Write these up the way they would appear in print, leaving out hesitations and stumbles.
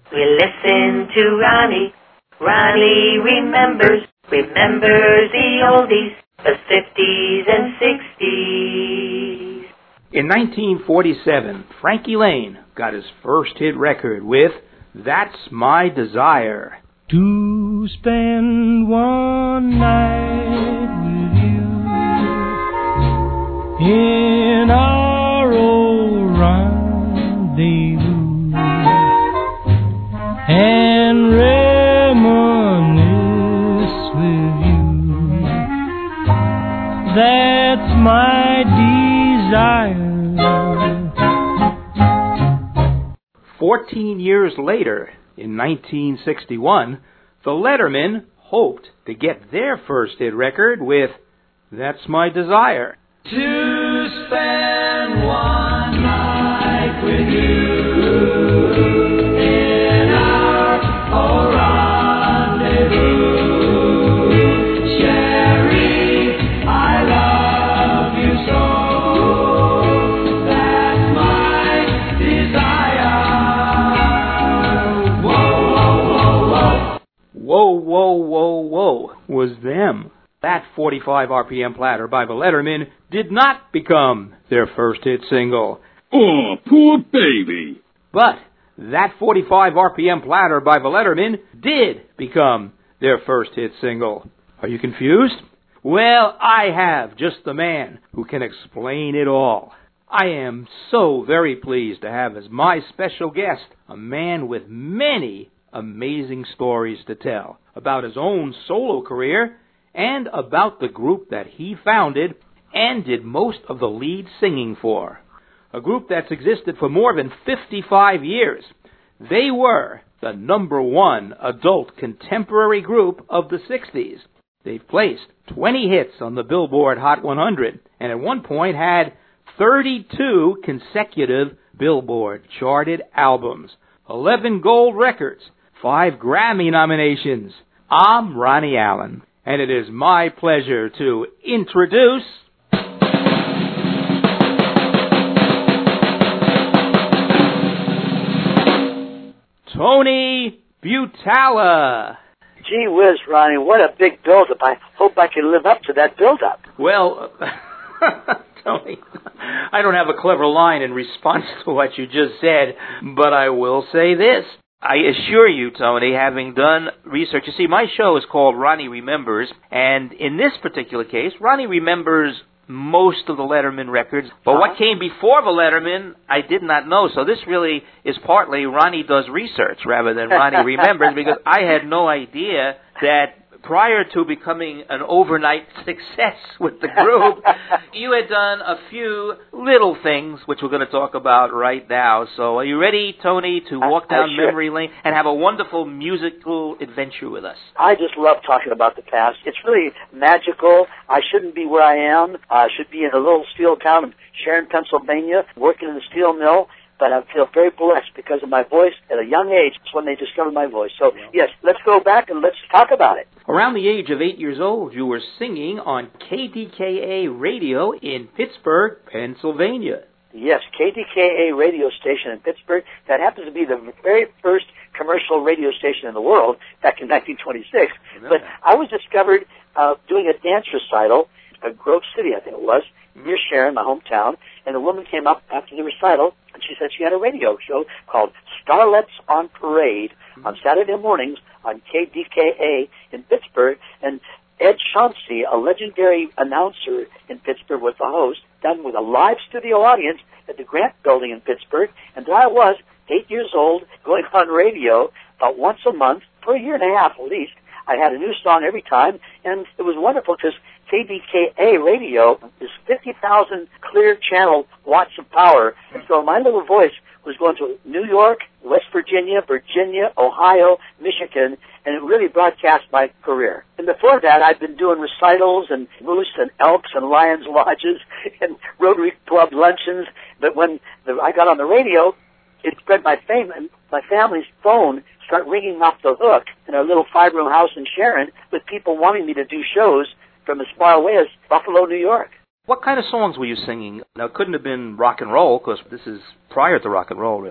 We listen to Ronnie. Ronnie remembers the oldies, the 50s and 60s. In 1947, Frankie Laine got his first hit record with That's My Desire. To spend one night with you in our old rendezvous and reminisce with you. That's my desire. 14 years later, in 1961, the Lettermen hoped to get their first hit record with That's My Desire. To spend one night with you in our old rendezvous, Sherry, I love you so. That's my desire. Whoa, whoa, whoa, whoa. Whoa, whoa, whoa, whoa was them. That 45 RPM platter by the Lettermen did not become their first hit single. Oh, poor baby. But that 45 RPM platter by the Lettermen did become their first hit single. Are you confused? Well, I have just the man who can explain it all. I am so very pleased to have as my special guest a man with many amazing stories to tell about his own solo career and about the group that he founded and did most of the lead singing for. A group that's existed for more than 55 years. They were the #1 adult contemporary group of the 60s. They've placed 20 hits on the Billboard Hot 100 and at one point had 32 consecutive Billboard charted albums, 11 gold records, 5 Grammy nominations. I'm Ronnie Allen, and it is my pleasure to introduce Tony Butala. Gee whiz, Ronnie, what a big build-up. I hope I can live up to that build-up. Well, Tony, I don't have a clever line in response to what you just said, but I will say this. I assure you, Tony, having done research, you see, my show is called Ronnie Remembers, and in this particular case, Ronnie remembers most of the Letterman records, but what came before the Letterman, I did not know. So this really is partly Ronnie does research rather than Ronnie remembers, because I had no idea that prior to becoming an overnight success with the group, you had done a few little things, which we're going to talk about right now. So are you ready, Tony, to walk down memory lane and have a wonderful musical adventure with us? I just love talking about the past. It's really magical. I shouldn't be where I am. I should be in a little steel town of Sharon, Pennsylvania, working in the steel mill. But I feel very blessed because of my voice. At a young age, that's when they discovered my voice. So, yes, let's go back and let's talk about it. Around the age of 8 years old, you were singing on KDKA radio in Pittsburgh, Pennsylvania. Yes, KDKA radio station in Pittsburgh. That happens to be the very first commercial radio station in the world back in 1926. But I was discovered doing a dance recital at Grove City, I think it was, near Sharon, my hometown, and a woman came up after the recital, and she said she had a radio show called Starlets on Parade on Saturday mornings on KDKA in Pittsburgh, and Ed Chauncey, a legendary announcer in Pittsburgh, was the host, done with a live studio audience at the Grant Building in Pittsburgh, and there I was, 8 years old, going on radio about once a month for a year and a half at least. I had a new song every time, and it was wonderful because KDKA radio is 50,000 clear channel watts of power. And so my little voice was going to New York, West Virginia, Ohio, Michigan, and it really broadcast my career. And before that, I'd been doing recitals and moose and elks and lions lodges and Rotary Club luncheons. But when I got on the radio, it spread my fame, and my family's phone started ringing off the hook in our little 5-room house in Sharon with people wanting me to do shows from as far away as Buffalo, New York. What kind of songs were you singing? Now, it couldn't have been rock and roll, because this is prior to rock and roll, really.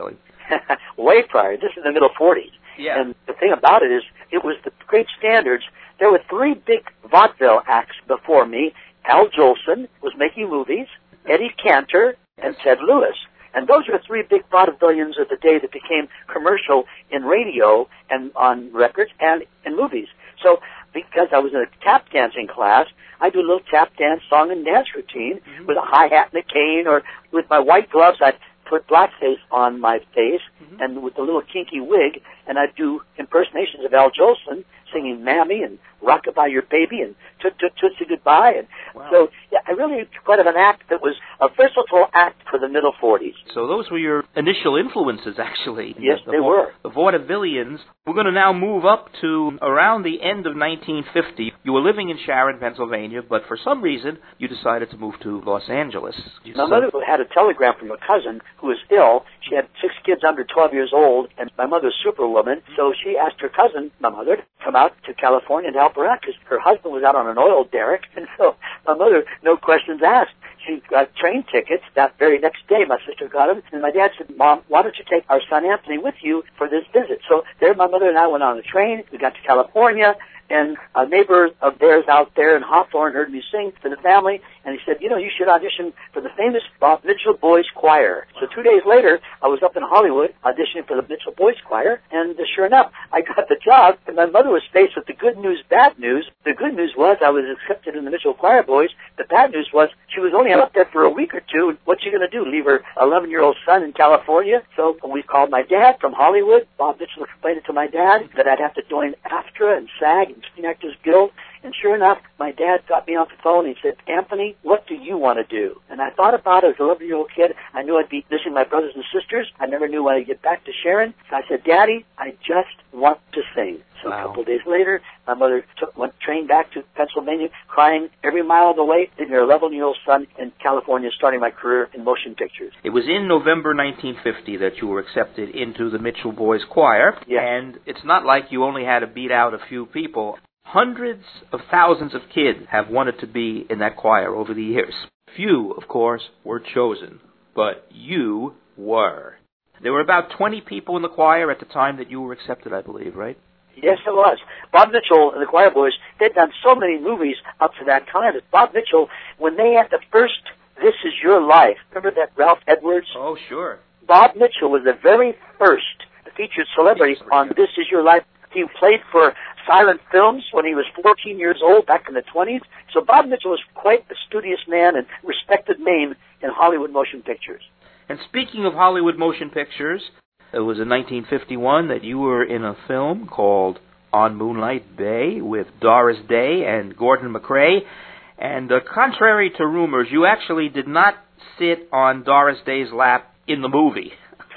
Way prior. This is the middle 40s. Yeah. And the thing about it is, it was the great standards. There were three big vaudeville acts before me. Al Jolson was making movies, Eddie Cantor, and Ted Lewis. And those were three big vaudevillians of the day that became commercial in radio and on records and in movies. So because I was in a tap dancing class, I do a little tap dance song and dance routine with a hi-hat and a cane, or with my white gloves, I'd put blackface on my face and with a little kinky wig, and I'd do impersonations of Al Jolson singing Mammy and Rockabye Your Baby and Tootsie Goodbye. And so yeah, I really quite of an act that was a versatile act for the middle 40s. So those were your initial influences, actually. Yes, they were. The vaudevillians. We're going to now move up to around the end of 1950. You were living in Sharon, Pennsylvania, but for some reason you decided to move to Los Angeles. My mother had a telegram from a cousin who was ill. She had 6 kids under 12 years old, and my mother's superwoman, so she asked her cousin, my mother, to come out to California and help her out, because her husband was out on an oil derrick, and so my mother, no questions asked. She got train tickets that very next day. My sister got them, and my dad said, Mom, why don't you take our son Anthony with you for this visit? So there my mother and I went on the train. We got to California, and a neighbor of theirs out there in Hawthorne heard me sing for the family, and he said, you know, you should audition for the famous Bob Mitchell Boys Choir. So 2 days later, I was up in Hollywood auditioning for the Mitchell Boys Choir, and sure enough, I got the job, and my mother was faced with the good news, bad news. The good news was I was accepted in the Mitchell Choir Boys. The bad news was she was only up there for a week or two, and what's she going to do, leave her 11-year-old son in California? So we called my dad from Hollywood. Bob Mitchell explained it to my dad that I'd have to join AFTRA and SAG and Screen Actors Guild. And sure enough, my dad got me off the phone and he said, Anthony, what do you want to do? And I thought about it as a 11-year-old kid. I knew I'd be visiting my brothers and sisters. I never knew when I'd get back to Sharon. So I said, Daddy, I just want to sing. So a couple of days later, my mother went train back to Pennsylvania, crying every mile of the way, leaving her 11-year-old son in California, starting my career in motion pictures. It was in November 1950 that you were accepted into the Mitchell Boys Choir, and it's not like you only had to beat out a few people. Hundreds of thousands of kids have wanted to be in that choir over the years. Few, of course, were chosen, but you were. There were about 20 people in the choir at the time that you were accepted, I believe, right? Yes, it was. Bob Mitchell and the Choir Boys, they'd done so many movies up to that time that Bob Mitchell, when they had the first This Is Your Life, remember that Ralph Edwards? Oh, sure. Bob Mitchell was the very first featured celebrity on This Is Your Life. He played for silent films when he was 14 years old back in the 20s. So Bob Mitchell was quite a studious man and respected name in Hollywood motion pictures. And speaking of Hollywood motion pictures, it was in 1951 that you were in a film called On Moonlight Bay with Doris Day and Gordon MacRae. And contrary to rumors, you actually did not sit on Doris Day's lap in the movie.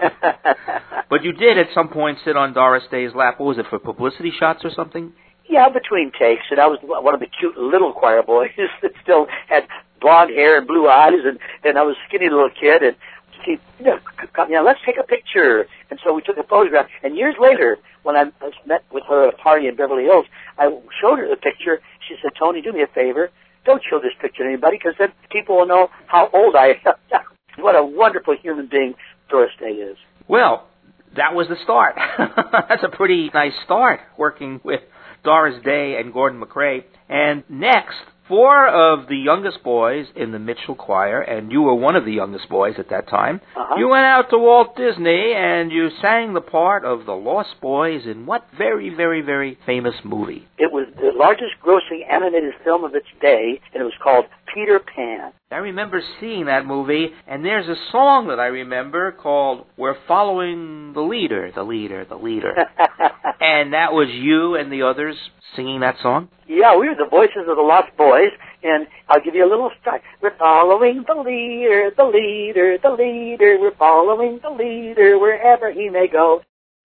But you did at some point sit on Doris Day's lap. What was it, for publicity shots or something? Yeah, between takes. And I was one of the cute little choir boys that still had blonde hair and blue eyes, and I was a skinny little kid, and she, let's take a picture. And so we took a photograph. And years later, when I met with her at a party in Beverly Hills, I showed her the picture. She said, Tony, do me a favor. Don't show this picture to anybody, because then people will know how old I am. What a wonderful human being Doris Day is. Well, that was the start. That's a pretty nice start, working with Doris Day and Gordon MacRae. And next, 4 of the youngest boys in the Mitchell Choir, and you were one of the youngest boys at that time, you went out to Walt Disney and you sang the part of the Lost Boys in what very, very, very famous movie? It was the largest grossing animated film of its day, and it was called Peter Pan. I remember seeing that movie, and there's a song that I remember called We're Following the Leader, the Leader, the Leader. And that was you and the others singing that song? Yeah, we were the voices of the Lost Boys, and I'll give you a little start. We're following the leader, the leader, the leader. We're following the leader wherever he may go.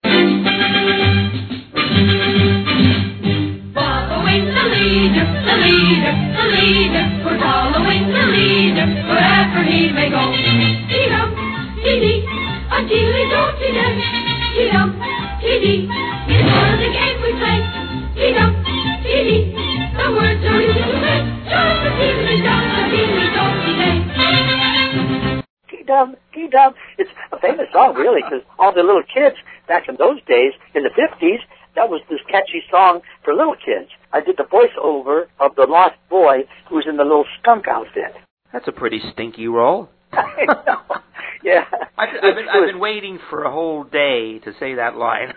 Following the leader, the leader, the leader. We're following the leader wherever he may go. Dee-dum, dee-dee, a dee-dee-do-dee-day. Dee-dum, dee-dee, it's part of the game we play. Dee-dum, dee-dee, the words are easy to say. Just a dee-dee-dum, a dee-dee-do-dee-day. Dee-dum, dee-dum. It's a famous song, really, because all the little kids back in those days, in the 50s, that was this catchy song for little kids. I did the voiceover of the lost boy who was in the little skunk outfit. That's a pretty stinky role. I know. Yeah. I've been waiting for a whole day to say that line.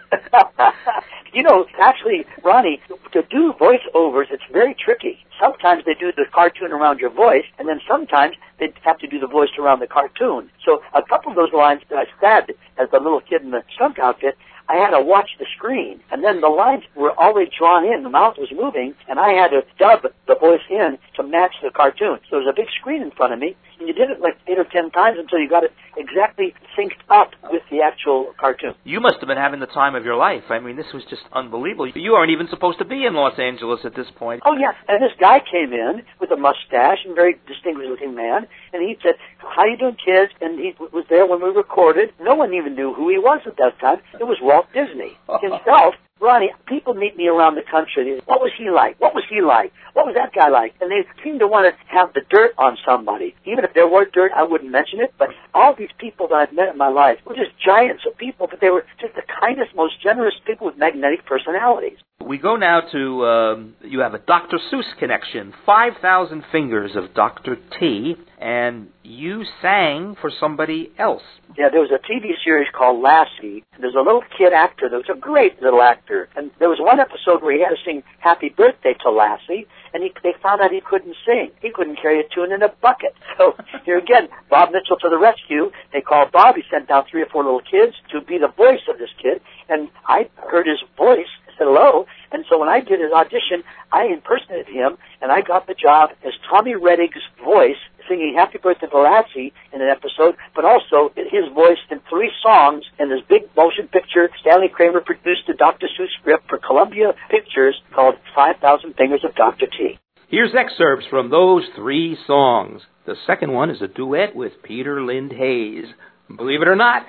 You know, actually, Ronnie, to do voiceovers, it's very tricky. Sometimes they do the cartoon around your voice, and then sometimes they have to do the voice around the cartoon. So a couple of those lines that I said as the little kid in the skunk outfit, I had to watch the screen, and then the lines were already drawn in, the mouth was moving, and I had to dub the voice in to match the cartoon. So there was a big screen in front of me, and you did it like 8 or 10 times until you got it exactly synced up with the actual cartoon. You must have been having the time of your life. I mean, this was just unbelievable. You aren't even supposed to be in Los Angeles at this point. Oh, yeah, and this guy came in with a mustache, and very distinguished-looking man, and he said, "How you doing, kids?" And he was there when we recorded. No one even knew who he was at that time. It was Walt Disney himself. Ronnie, people meet me around the country. What was he like? What was he like? What was that guy like? And they seem to want to have the dirt on somebody. Even if there were dirt, I wouldn't mention it. But all these people that I've met in my life were just giants of people, but they were just the kindest, most generous people with magnetic personalities. We go now to, you have a Dr. Seuss connection, 5,000 Fingers of Dr. T, and you sang for somebody else. Yeah, there was a TV series called Lassie, and there's a little kid actor that was a great little actor. And there was one episode where he had to sing Happy Birthday to Lassie, and they found out he couldn't sing. He couldn't carry a tune in a bucket. So here again, Bob Mitchell to the rescue. They called Bob. He sent down 3 or 4 little kids to be the voice of this kid, and I heard his voice, said hello, and so when I did his audition, I impersonated him, and I got the job as Tommy Rettig's voice, singing Happy Birthday to Lassie in an episode, but also his voice in 3 songs in this big motion picture Stanley Kramer produced a Dr. Seuss script for Columbia Pictures called 5,000 Fingers of Dr. T. Here's excerpts from those 3 songs. The second one is a duet with Peter Lind Hayes. Believe it or not,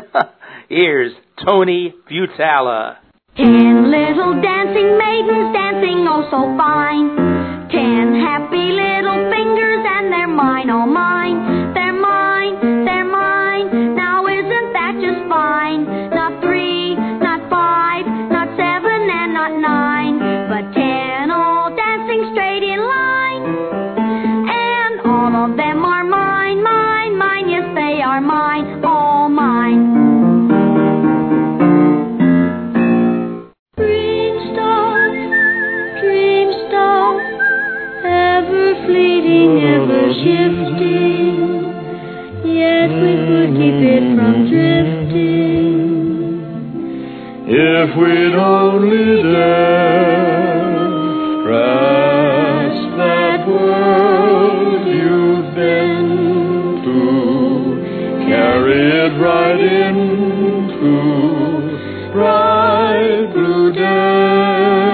here's Tony Butala. 10 little dancing maidens dancing oh so fine. 10 happy little fingers and they're mine, oh mine. They're mine, they're mine. Now isn't that just fine? Not 3, not 5, not 7 and not 9, but 10 all dancing straight in line. And all of them are mine, mine, mine. Yes, they are mine, all mine. Fleeting, ever shifting, yet we could keep it from drifting. If we'd only dare grasp that world you've been to, carry it right into bright blue day.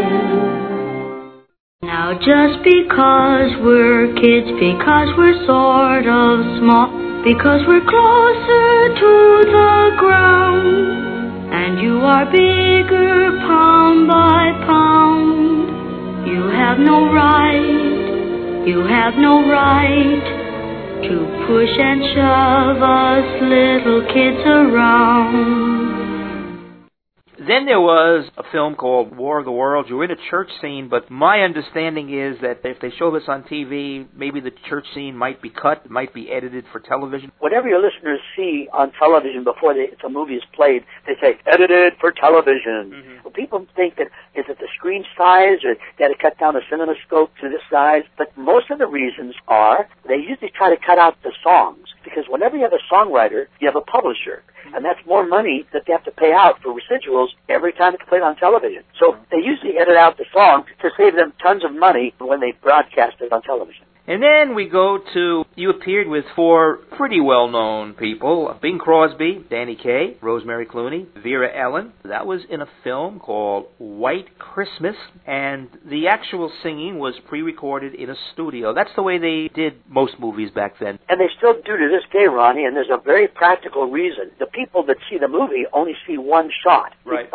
Now just because we're kids, because we're sort of small, because we're closer to the ground, and you are bigger pound by pound, you have no right, you have no right to push and shove us little kids around. Then there was a film called War of the Worlds. You were in a church scene, but my understanding is that if they show this on TV, maybe the church scene might be cut, might be edited for television. Whatever your listeners see on television before the movie is played, they say, edited for television. Mm-hmm. Well, people think that, is it the screen size, or they had to cut down the cinemascope to this size? But most of the reasons are, they usually try to cut out the songs, because whenever you have a songwriter, you have a publisher. And that's more money that they have to pay out for residuals every time it's played on television. So they usually edit out the song to save them tons of money when they broadcast it on television. And then we go to, you appeared with 4 pretty well-known people, Bing Crosby, Danny Kaye, Rosemary Clooney, Vera Ellen. That was in a film called White Christmas, and the actual singing was pre-recorded in a studio. That's the way they did most movies back then. And they still do to this day, Ronnie, and there's a very practical reason. The people that see the movie only see one shot. Right. They find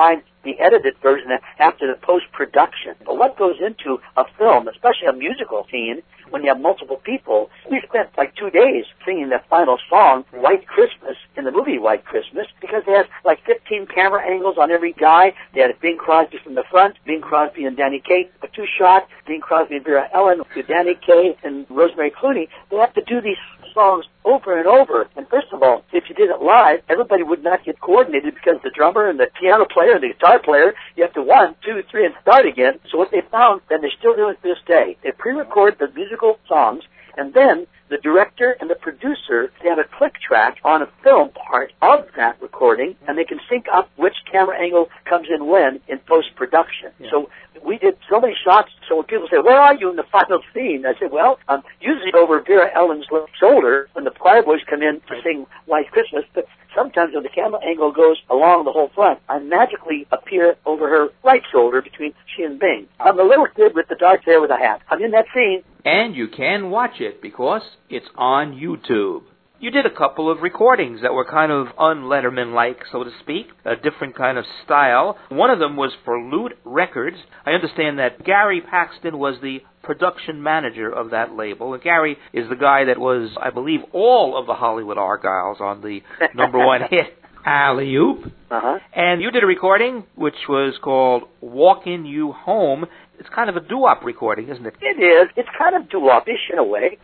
the edited version after the post-production. But what goes into a film, especially a musical scene, when you have multiple people? We spent like 2 days singing that final song, White Christmas, in the movie White Christmas, because they had like 15 camera angles on every guy. They had Bing Crosby from the front, Bing Crosby and Danny Kaye, a two-shot, Bing Crosby and Vera Ellen, to Danny Kaye and Rosemary Clooney. They have to do these songs over and over. And first of all, if you did it live, everybody would not get coordinated because the drummer and the piano player and the guitar player, you have to 1, 2, 3 and start again. So what they found, and they still do it to this day, they pre-record the musical songs, and then the director and the producer, they have a click track on a film part of that recording, and they can sync up which camera angle comes in when in post-production. Yeah. So we did so many shots, so when people say, where are you in the final scene? I said, well, I'm usually over Vera Ellen's left shoulder when the choir boys come in to sing White Christmas, but sometimes when the camera angle goes along the whole front, I magically appear over her right shoulder between she and Bing. I'm the little kid with the dark hair with a hat. I'm in that scene. And you can watch it because it's on YouTube. You did a couple of recordings that were kind of un-Letterman-like, so to speak, a different kind of style. One of them was for Loot Records. I understand that Gary Paxton was the production manager of that label. And Gary is the guy that was, I believe, all of the Hollywood Argyles on the number one hit, Alley-Oop. Uh-huh. And you did a recording which was called Walkin' You Home. It's kind of a doo-wop recording, isn't it? It is. It's kind of doo-wop-ish in a way.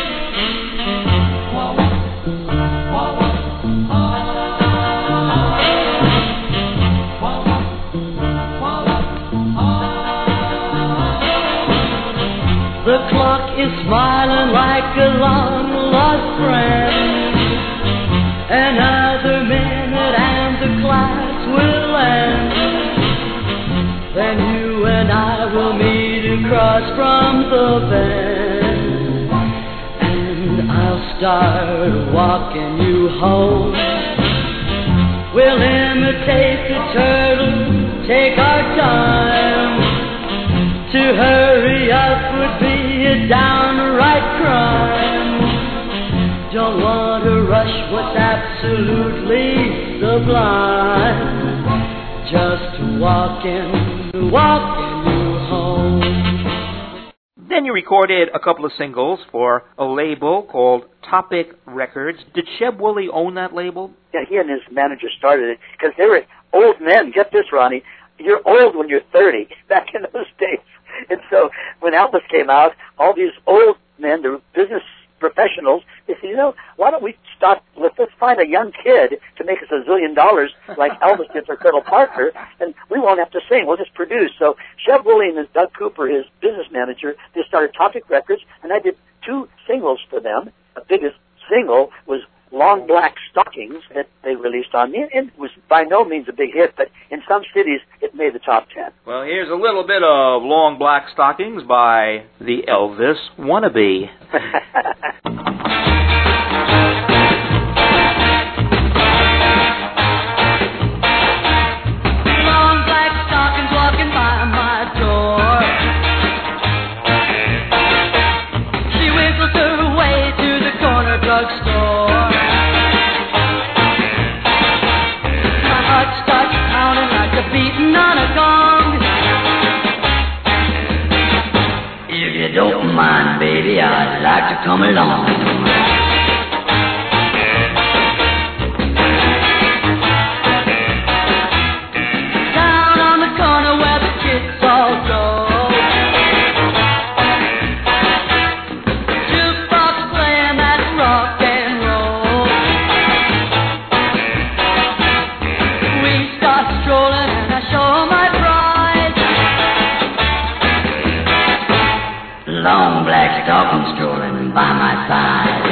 The clock is smiling like a long-lost friend. Another minute and the class will end. Then you and I will meet across from the bend, and I'll start walking you home. We'll imitate the turtle, take our time. To hurry up would be a downright crime. Don't want to rush what's absolutely sublime. Just walking you home. Then you recorded a couple of singles for a label called Topic Records. Did Sheb Wooley own that label? Yeah, he and his manager started it because they were old men. Get this, Ronnie. You're old when you're 30 back in those days. And so when Elvis came out, all these old men, the business professionals, they said, why don't we let's find a young kid to make us $1 zillion like Elvis did for Colonel Parker, and we won't have to sing, we'll just produce. So Sheb Wooley and Doug Cooper, his business manager, they started Topic Records, and I did 2 singles for them. The biggest single was Long Black Stockings that they released on me, and it was by no means a big hit, but in some cities it made the top 10. Well, here's a little bit of Long Black Stockings by the Elvis Wannabe. Long black stockings walking by my door. She wiggles her way to the corner drugstore. Beating on a gong. If you don't mind, baby, I'd like to come along. Down on the corner where the kids all go. Jukebox playing that rock and roll. We start strolling. Show my pride. Long black stocking strolling by my side.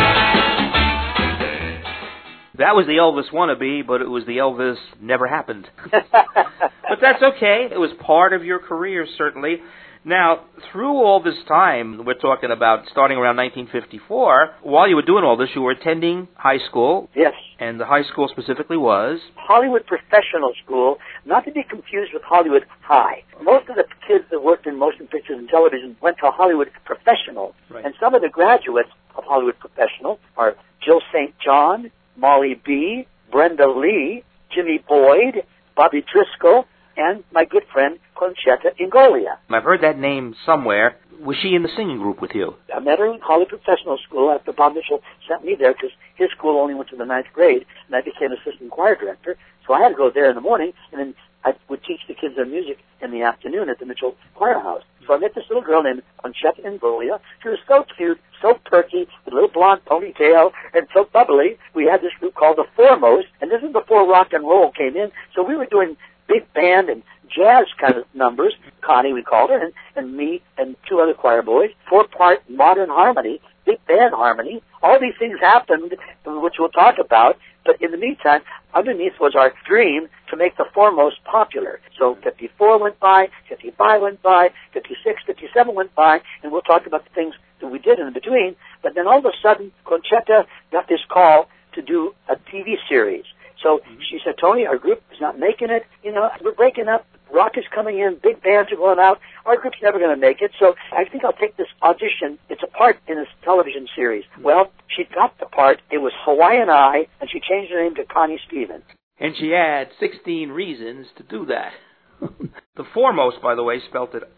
That was the Elvis Wannabe, but it was the Elvis Never Happened. But that's okay. It was part of your career, certainly. Now, through all this time, we're talking about starting around 1954, while you were doing all this, you were attending high school. Yes. And the high school specifically was? Hollywood Professional School, not to be confused with Hollywood High. Most of the kids that worked in motion pictures and television went to Hollywood Professional. Right. And some of the graduates of Hollywood Professional are Jill St. John, Molly B., Brenda Lee, Jimmy Boyd, Bobby Driscoll, and my good friend Concetta Ingolia. I've heard that name somewhere. Was she in the singing group with you? I met her in Holly Professional School after Bob Mitchell sent me there because his school only went to the 9th grade, and I became assistant choir director. So I had to go there in the morning, and then I would teach the kids their music in the afternoon at the Mitchell Choir House. So I met this little girl named Concetta Ingolia. She was so cute, so perky, with a little blonde ponytail, and so bubbly. We had this group called The Foremost, and this is before rock and roll came in. So we were doing big band and jazz kind of numbers. Connie, we called her, and me and 2 other choir boys. 4-part modern harmony, big band harmony. All these things happened, which we'll talk about. But in the meantime, underneath was our dream to make The Foremost popular. So 54 went by, 55 went by, 56, 57 went by, and we'll talk about the things that we did in between. But then all of a sudden, Concetta got this call to do a TV series. So she said, Tony, our group is not making it. You know, we're breaking up. Rock is coming in. Big bands are going out. Our group's never going to make it. So I think I'll take this audition. It's a part in this television series. Well, she got the part. It was Hawaiian Eye, and she changed her name to Connie Stevens. And she had 16 reasons to do that. The Foremost, by the way, spelled it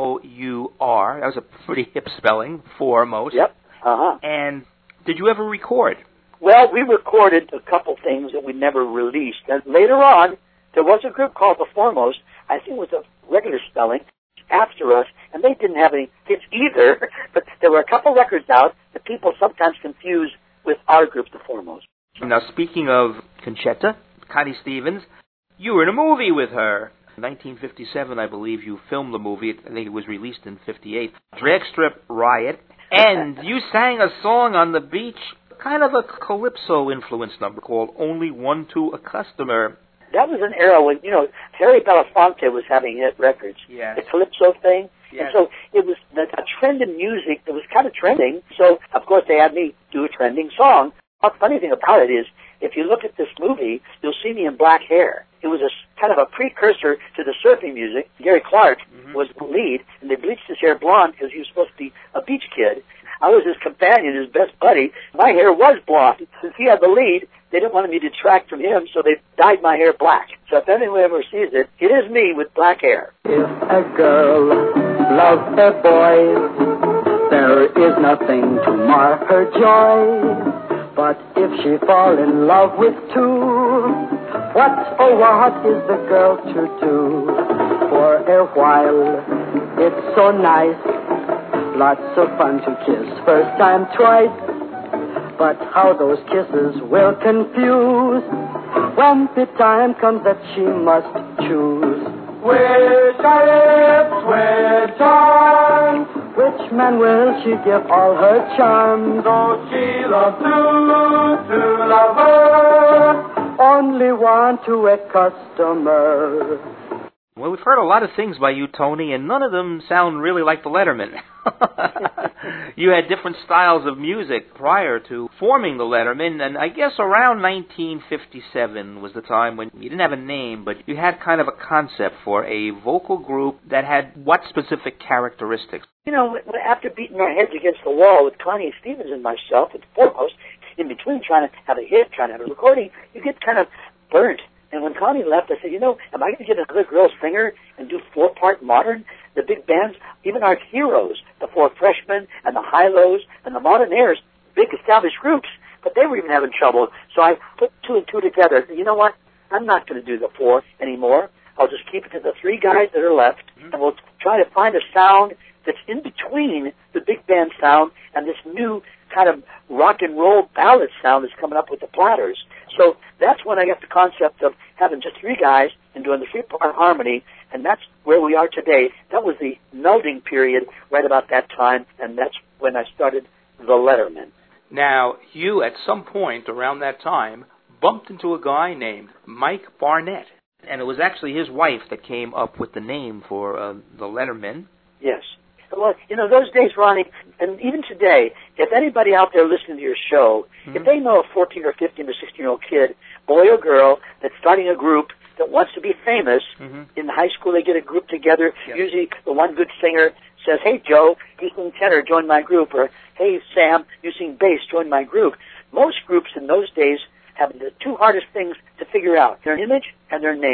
F-O-U-R. That was a pretty hip spelling, Foremost. Yep. Uh-huh. And did you ever record? Well, we recorded a couple things that we never released. And later on, there was a group called The Foremost. I think it was a regular spelling, after us, and they didn't have any hits either. But there were a couple records out that people sometimes confuse with our group, The Foremost. Now, speaking of Concetta, Connie Stevens, you were in a movie with her. In 1957, I believe, you filmed the movie. I think it was released in 58. Drag Strip Riot. And you sang a song on the beach, kind of a calypso-influenced number called Only One to a Customer. That was an era when, you know, Terry Belafonte was having hit records. Yes. The calypso thing. Yes. And so it was a trend in music that was kind of trending. So, of course, they had me do a trending song. The funny thing about it is, if you look at this movie, you'll see me in black hair. It was a kind of a precursor to the surfing music. Gary Clark was the lead, and they bleached his hair blonde because he was supposed to be a beach kid. I was his companion, his best buddy. My hair was blonde. Since he had the lead, they didn't want me to detract from him, so they dyed my hair black. So if anyone ever sees it, it is me with black hair. If a girl loves a boy, there is nothing to mar her joy. But if she fall in love with 2, what is the girl to do? For a while, it's so nice, lots of fun to kiss first time twice. But how those kisses will confuse when the time comes that she must choose. Which are lips, which arms? Which man will she give all her charms? Oh, she loves to love her, only one to a customer. Well, we've heard a lot of things by you, Tony, and none of them sound really like the Letterman. You had different styles of music prior to forming the Letterman, and I guess around 1957 was the time when you didn't have a name, but you had kind of a concept for a vocal group that had what specific characteristics? You know, after beating our heads against the wall with Connie Stevens and myself at The Foremost, in between trying to have a hit, trying to have a recording, you get kind of burnt. And when Connie left, I said, you know, am I going to get another girl singer and do 4-part modern? The big bands, even our heroes, the 4 Freshmen and the Hi-Lows and the Modernaires, big established groups, but they were even having trouble. So I put 2 and 2 together. You know what? I'm not going to do the 4 anymore. I'll just keep it to the 3 guys that are left, and we'll try to find a sound that's in between the big band sound and this new kind of rock and roll ballad sound that's coming up with the Platters. So that's when I got the concept of having just 3 guys and doing the 3-part harmony, and that's where we are today. That was the melding period right about that time, and that's when I started the Letterman. Now, you at some point around that time bumped into a guy named Mike Barnett, and it was actually his wife that came up with the name for the Letterman. Yes. Well, you know, those days, Ronnie, and even today, if anybody out there listening to your show, if they know a 14 or 15 or 16-year-old kid, boy or girl, that's starting a group that wants to be famous, in high school they get a group together. Yep. Usually the one good singer says, hey, Joe, you sing tenor, join my group, or hey, Sam, you sing bass, join my group. Most groups in those days have the 2 hardest things to figure out, their image and their name.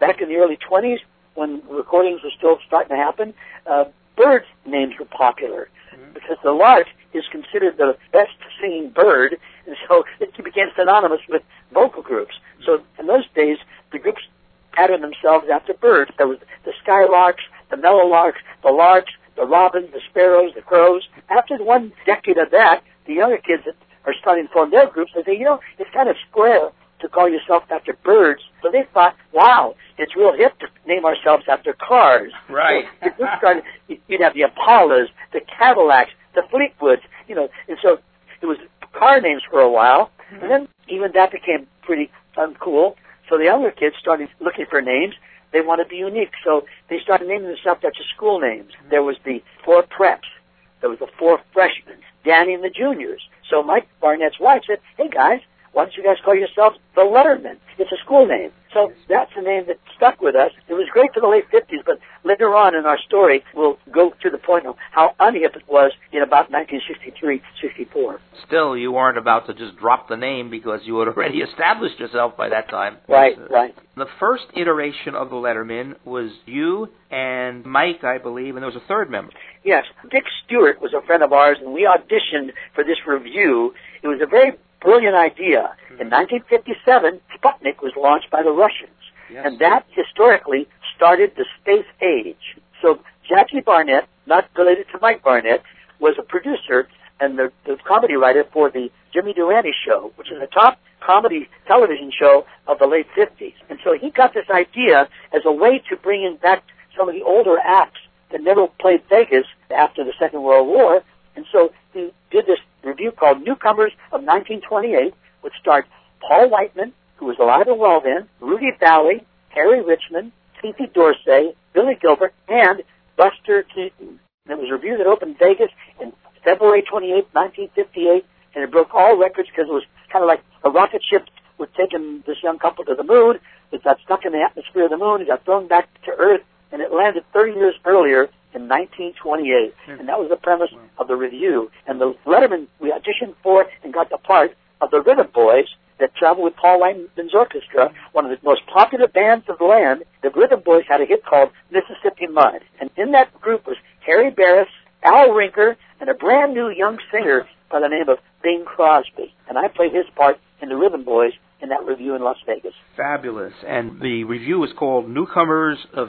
back in the early 20s, when recordings were still starting to happen, bird names were popular because the lark is considered the best singing bird, and so it became synonymous with vocal groups. So in those days, the groups patterned themselves after birds. There was the skylarks, the meadowlarks, the larks, the robins, the sparrows, the crows. After one decade of that, the younger kids that are starting to form their groups, they say, it's kind of square to call yourself after birds. So they thought, wow, it's real hip to name ourselves after cars. Right. So you'd have the Impalas, the Cadillacs, the Fleetwoods, and so it was car names for a while, and then even that became pretty uncool. So the younger kids started looking for names. They wanted to be unique, so they started naming themselves after school names. There was the 4 preps. There was the 4 freshmen, Danny and the juniors. So Mike Barnett's wife said, hey, guys, why don't you guys call yourselves the Lettermen? It's a school name. So that's a name that stuck with us. It was great for the late 50s, but later on in our story, we'll go to the point of how unhip it was in about 1963, 64. Still, you weren't about to just drop the name because you had already established yourself by that time. Right, right. The first iteration of the Lettermen was you and Mike, I believe, and there was a third member. Yes. Dick Stewart was a friend of ours, and we auditioned for this review. It was a very brilliant idea. In 1957, Sputnik was launched by the Russians, and that historically started the space age. So Jackie Barnett, not related to Mike Barnett, was a producer and the comedy writer for the Jimmy Durante Show, which is the top comedy television show of the late 50s. And so he got this idea as a way to bring in back some of the older acts that never played Vegas after the Second World War. And so he did this review called Newcomers of 1928, which starred Paul Whiteman, who was alive and well then, Rudy Valley, Harry Richmond, Fifi Dorsey, Billy Gilbert, and Buster Keaton. And it was a review that opened Vegas in February 28, 1958, and it broke all records because it was kind of like a rocket ship was taking this young couple to the moon. It got stuck in the atmosphere of the moon. It got thrown back to Earth, and it landed 30 years earlier in 1928. And that was the premise of the review. And the Letterman we auditioned for and got the part of the Rhythm Boys that traveled with Paul Whiteman's orchestra, one of the most popular bands of the land. The Rhythm Boys had a hit called Mississippi Mud. And in that group was Harry Barris, Al Rinker, and a brand new young singer by the name of Bing Crosby. And I played his part in the Rhythm Boys in that review in Las Vegas. Fabulous. And the review was called Newcomers of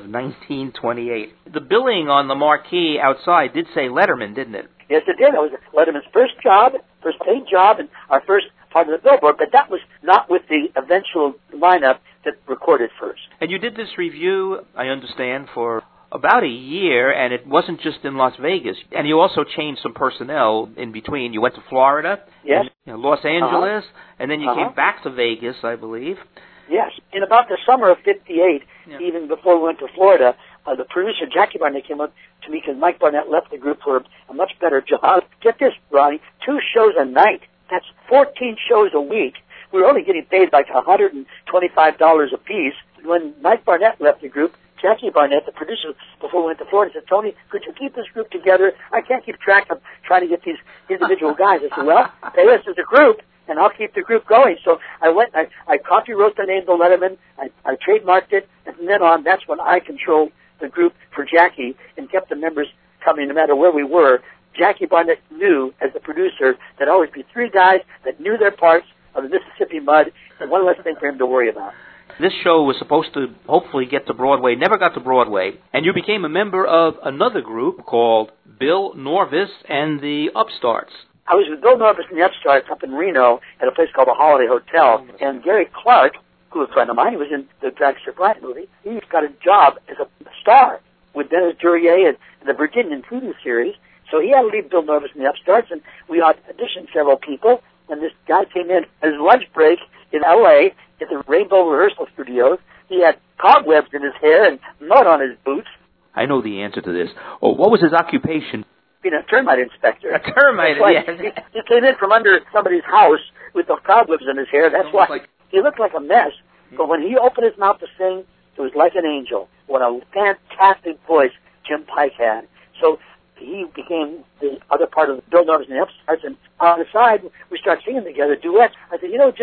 1928. The billing on the marquee outside did say Letterman, didn't it? Yes, it did. It was Letterman's first job, first paid job, and our first part of the billboard, but that was not with the eventual lineup that recorded first. And you did this review, I understand, for about a year, and it wasn't just in Las Vegas. And you also changed some personnel in between. You went to Florida, yes, and, Los Angeles, and then you came back to Vegas, I believe. Yes. In about the summer of 58, even before we went to Florida, the producer, Jackie Barnett, came up to me because Mike Barnett left the group for a much better job. Get this, Ronnie, 2 shows a night. That's 14 shows a week. We were only getting paid like $125 a piece. When Mike Barnett left the group, Jackie Barnett, the producer, before we went to Florida, said, Tony, could you keep this group together? I can't keep track of trying to get these individual guys. I said, well, pay us as a group, and I'll keep the group going. So I went, I copy wrote the name The Letterman, I trademarked it, and from then on, that's when I controlled the group for Jackie and kept the members coming no matter where we were. Jackie Barnett knew, as the producer, that always be 3 guys that knew their parts of the Mississippi Mud, and one less thing for him to worry about. This show was supposed to hopefully get to Broadway, never got to Broadway, and you became a member of another group called Bill Norvis and the Upstarts. I was with Bill Norvis and the Upstarts up in Reno at a place called the Holiday Hotel, and Gary Clark, who was a friend of mine, he was in the Dragster Bryant movie, he got a job as a star with Dennis Duryea and the Virginian TV series, so he had to leave Bill Norvis and the Upstarts, and we auditioned several people, and this guy came in at his lunch break in L.A., at the Rainbow Rehearsal Studios. He had cobwebs in his hair and mud on his boots. I know the answer to this. Oh, what was his occupation? Being a termite inspector. A termite, yes. He came in from under somebody's house with the cobwebs in his hair. That's why he looked like a mess. But when he opened his mouth to sing, it was like an angel. What a fantastic voice Jim Pike had. So he became the other part of the Bill Norvis and the Upstarts, and on the side, we started singing together, duets. I said, Jimmy,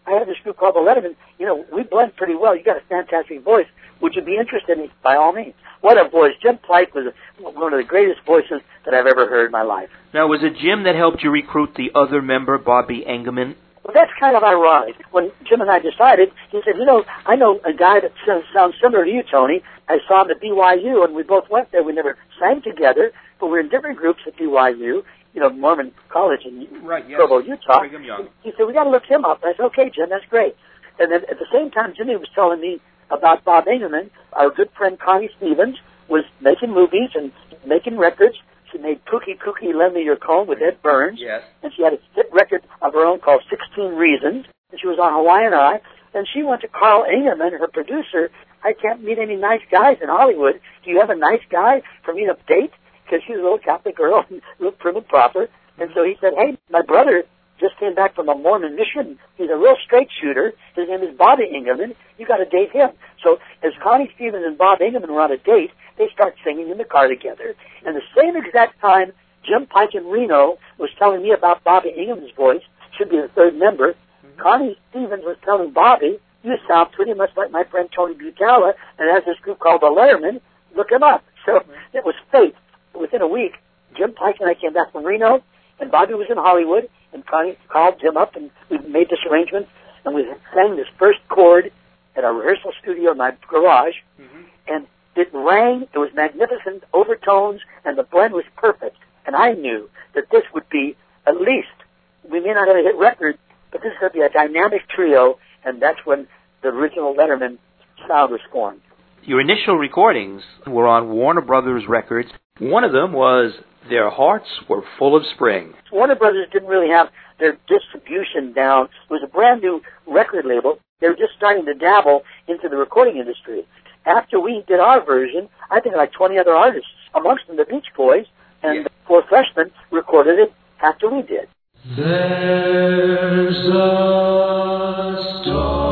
I have this group called the Letterman. You know, we blend pretty well. You got a fantastic voice. Would you be interested in it? By all means. What a voice. Jim Pike was one of the greatest voices that I've ever heard in my life. Now, was it Jim that helped you recruit the other member, Bobby Engelman? Well, that's kind of ironic. When Jim and I decided, he said, you know, I know a guy that sounds similar to you, Tony. I saw him at BYU, and we both went there. We never sang together, but we're in different groups at BYU, you know, Mormon College in Provo, Utah. Brigham Young. He said, we got to look him up. I said, okay, Jim, that's great. And then at the same time, Jimmy was telling me about Bob Engelman. Our good friend Connie Stevens was making movies and making records. She made Cookie Cookie Lend Me Your Comb with Ed Burns. Yes. And she had a hit record of her own called 16 Reasons. And she was on Hawaiian Eye. And she went to Carl Engelman, her producer. I can't meet any nice guys in Hollywood. Do you have a nice guy for me to date? Because she's a little Catholic girl, a little prim and proper. And so he said, hey, my brother just came back from a Mormon mission. He's a real straight shooter. His name is Bobby Engelman. You got to date him. So as Connie Stevens and Bob Engelman were on a date, they start singing in the car together. And the same exact time, Jim Pike in Reno was telling me about Bobby Engelman's voice, should be the third member. Connie Stevens was telling Bobby, you sound pretty much like my friend Tony Butala, and has this group called the Letterman. Look him up. So it was fate. Within a week, Jim Pike and I came back from Reno, and Bobby was in Hollywood, and Connie called Jim up, and we made this arrangement, and we sang this first chord at our rehearsal studio in my garage, and it rang. It was magnificent, overtones, and the blend was perfect. And I knew that this would be at least, we may not have a hit record, but this is going to be a dynamic trio, and that's when the original Letterman sound was formed. Your initial recordings were on Warner Brothers Records. One of them was Their Hearts Were Full of Spring. Warner Brothers didn't really have their distribution down. It was a brand new record label. They were just starting to dabble into the recording industry. After we did our version, I think like 20 other artists, amongst them the Beach Boys, and the Four Freshmen recorded it after we did. There's a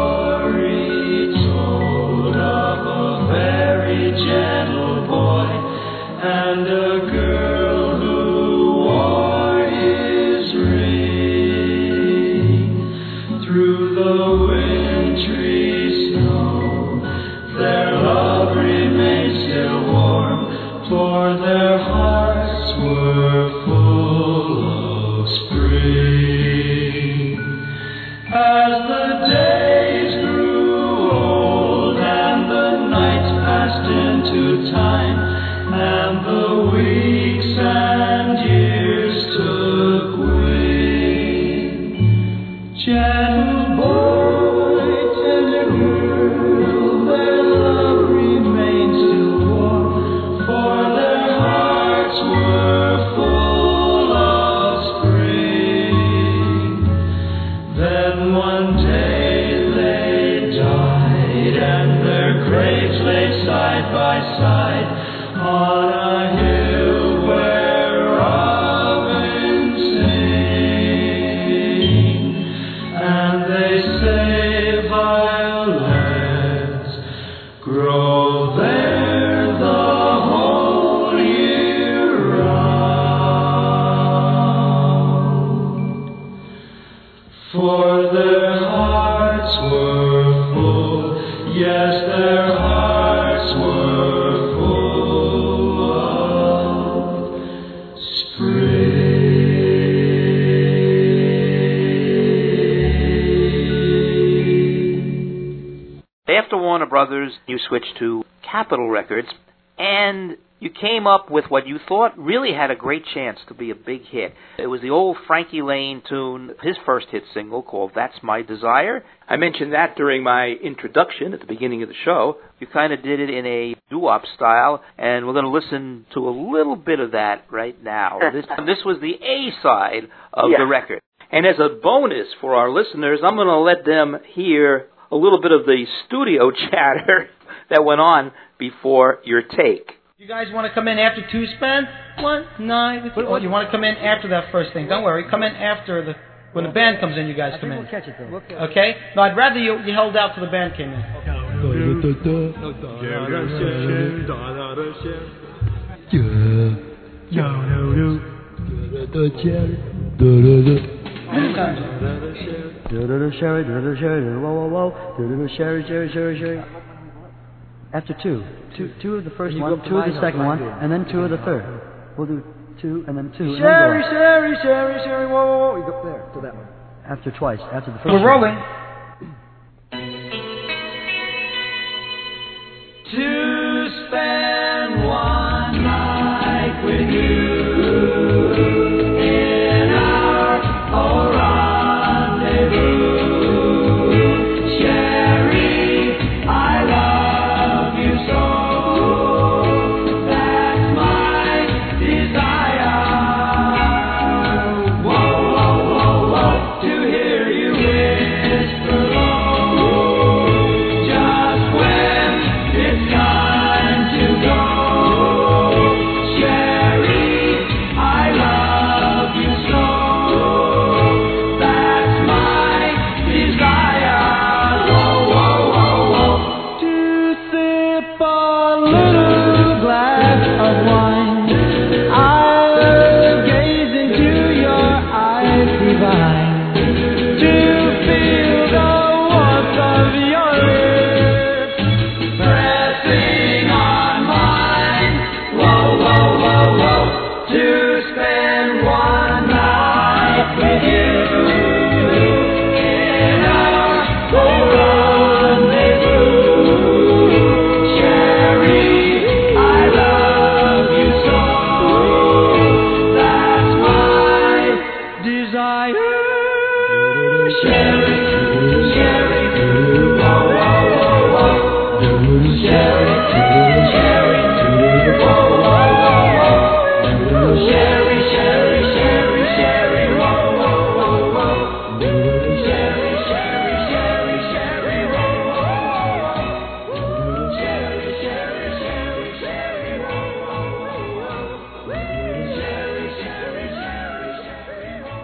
story told of a very gentle boy and a girl who wore his ring. Through the wintry snow, their love remained still warm, for their hearts were full of spring. As the days grew old and the nights passed into time, and the weeks and years took wing, gentle boy, tender girl, their love remained still warm, for their hearts were full of spring. Then one day they died, and their graves lay side by side on a hill where robins sing. And they say violets grow there the whole year round. For their hearts were full, yes, their hearts were full of spring. After Warner Brothers, you switched to Capitol Records, and you came up with what you thought really had a great chance to be a big hit. It was the old Frankie Lane tune, his first hit single called That's My Desire. I mentioned that during my introduction at the beginning of the show. You kind of did it in a doo-wop style, and we're going to listen to a little bit of that right now. This was the A side of the record. And as a bonus for our listeners, I'm going to let them hear a little bit of the studio chatter that went on before your take. You guys want to come in after two spend one night with you? Oh, you want to come in after that first thing? Don't worry, come in after when the band comes in. You guys come in. We'll catch it though. Okay? No, I'd rather you held out till the band came in. Anytime. Do-do-do, Sherry, do-do-do, Sherry, do-do, whoa, whoa, whoa. Do-do-do, Sherry, Sherry, Sherry, Sherry. After two of the first one, two of the second one, and then two of the third. We'll do two and then two. Sherry, Sherry, Sherry, Sherry, whoa, whoa, whoa. You go there, to that one. After twice, after the first We're rolling. To spend one night with you in our old rendezvous. Sherry, I love you so. That's my desire. Whoa, whoa, whoa, whoa. To hear you whisper low. Just when it's time to go. Sherry, I love you so. That's my desire. Whoa, whoa, whoa, whoa. To sip a little glass of wine. I'll gaze into your eyes divine. To feel the warmth of your lips pressing on mine. Whoa, whoa, whoa, whoa. To spend one night with you in our old rendezvous. Sherry, I love you so. That's my desire. Sherry, Sherry, whoa, whoa, whoa, whoa. Sherry, Sherry, whoa, whoa, whoa, whoa. Sherry, Sherry, Sherry, Sherry, whoa, whoa, whoa, whoa. Sherry, Sherry, Sherry, Sherry, whoa, whoa, whoa, whoa. Sherry, Sherry, Sherry, Sherry, whoa, whoa, whoa, whoa. Sherry, Sherry, Sherry, Sherry, whoa,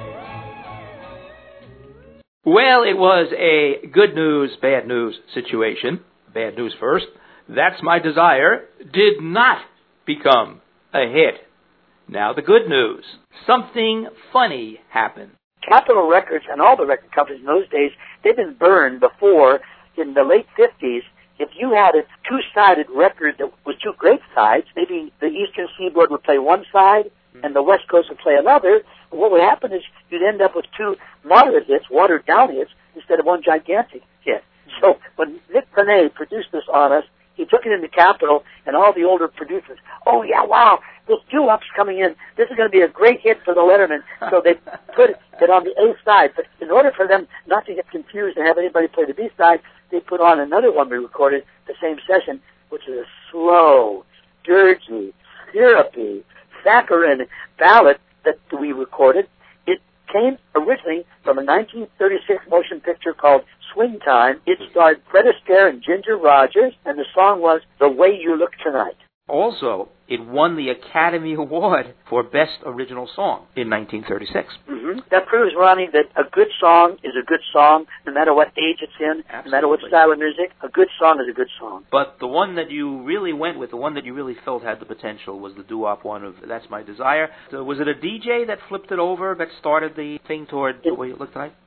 whoa. Well, it was a good news, bad news situation. Bad news first. That's My Desire did not become a hit. Now the good news. Something funny happened. Capitol Records and all the record companies in those days, they've been burned before in the late 50s. If you had a two-sided record that was two great sides, maybe the Eastern Seaboard would play one side and the West Coast would play another. And what would happen is you'd end up with two moderate hits, watered-down hits, instead of one gigantic hit. So when Nick Panay produced this on us, he took it into Capitol, and all the older producers, oh, yeah, wow, this doo-wop's coming in. This is going to be a great hit for the Letterman. So they put it on the A side. But in order for them not to get confused and have anybody play the B side, they put on another one we recorded the same session, which is a slow, dirgy, syrupy, saccharine ballad that we recorded. It came originally from a 1936 motion picture called Swing Time. It starred Fred Astaire and Ginger Rogers, and the song was The Way You Look Tonight. Also, it won the Academy Award for Best Original Song in 1936. Mm-hmm. That proves, Ronnie, that a good song is a good song, no matter what age it's in, Absolutely. no matter what style of music. A good song is a good song. But the one that you really went with, the one that you really felt had the potential, was the doo-wop one of That's My Desire. So was it a DJ that flipped it over, that started the thing toward The Way You Look Tonight?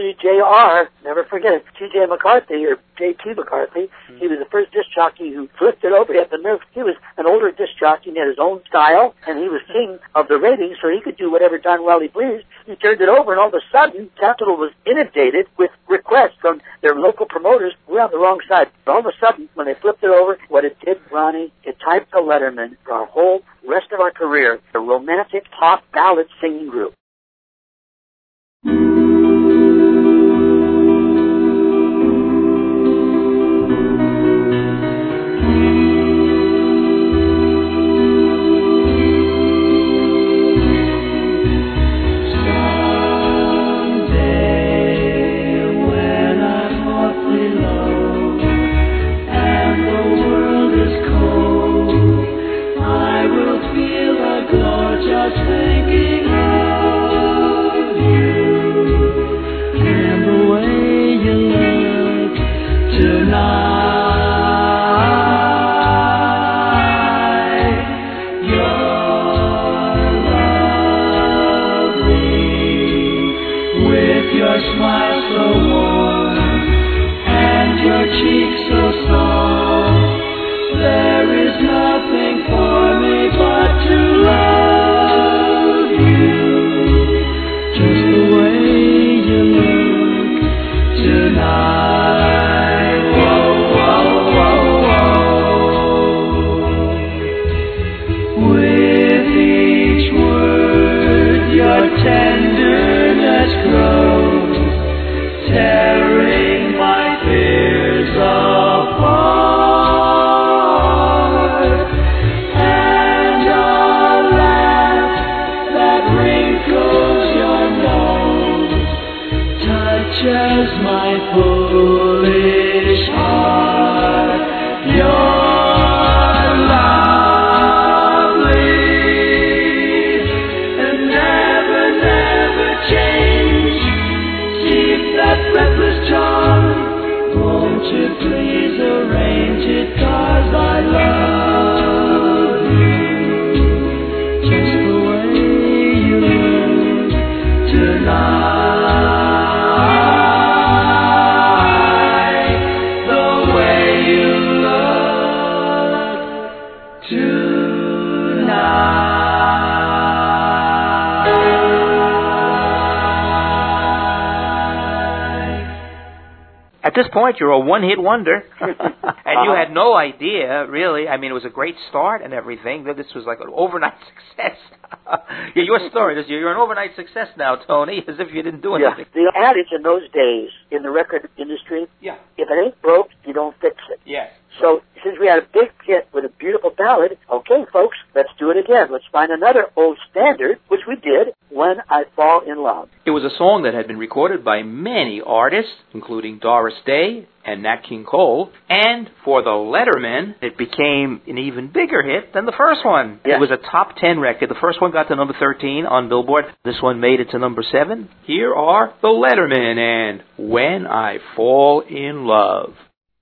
WJR, never forget it, T.J. McCarthy, or J.T. McCarthy. Mm-hmm. He was the first disc jockey who flipped it over. He had the nerve. He was an older disc jockey and he had his own style, and he was king of the ratings, so he could do whatever Don Welly pleased. He turned it over, and all of a sudden, Capitol was inundated with requests from their local promoters. We're on the wrong side. All of a sudden, when they flipped it over, what it did, Ronnie, it typed the Letterman for our whole rest of our career, a romantic pop ballad singing group. Just thinking of you. nothing for me but to love you, just the way you look tonight. Whoa, whoa, whoa, whoa. With each word, your tenderness grows, tearing my fears apart, and a laugh that wrinkles your nose touches my foolish heart. You're lovely and never, never change. Keep that breathless charm. Won't you please arrange it, 'cause I love you, just the way you look tonight, the way you look tonight. At this point, you're a one-hit wonder, and you had no idea, really. I mean, it was a great start and everything. This was like an overnight success. Yeah, your story is you're an overnight success now, Tony, as if you didn't do anything. The adage in those days in the record industry, Yeah. if it ain't broke, you don't fix it. Yes. So since we had a big hit with a beautiful ballad, okay, folks, let's do it again. Let's find another old standard, which we did, When I Fall in Love. It was a song that had been recorded by many artists, including Doris Day and Nat King Cole, and for the Lettermen, it became an even bigger hit than the first one. Yeah. It was a top 10 record. The first one got to number 13 on Billboard. This one made it to number 7. Here are the Lettermen and When I Fall in Love.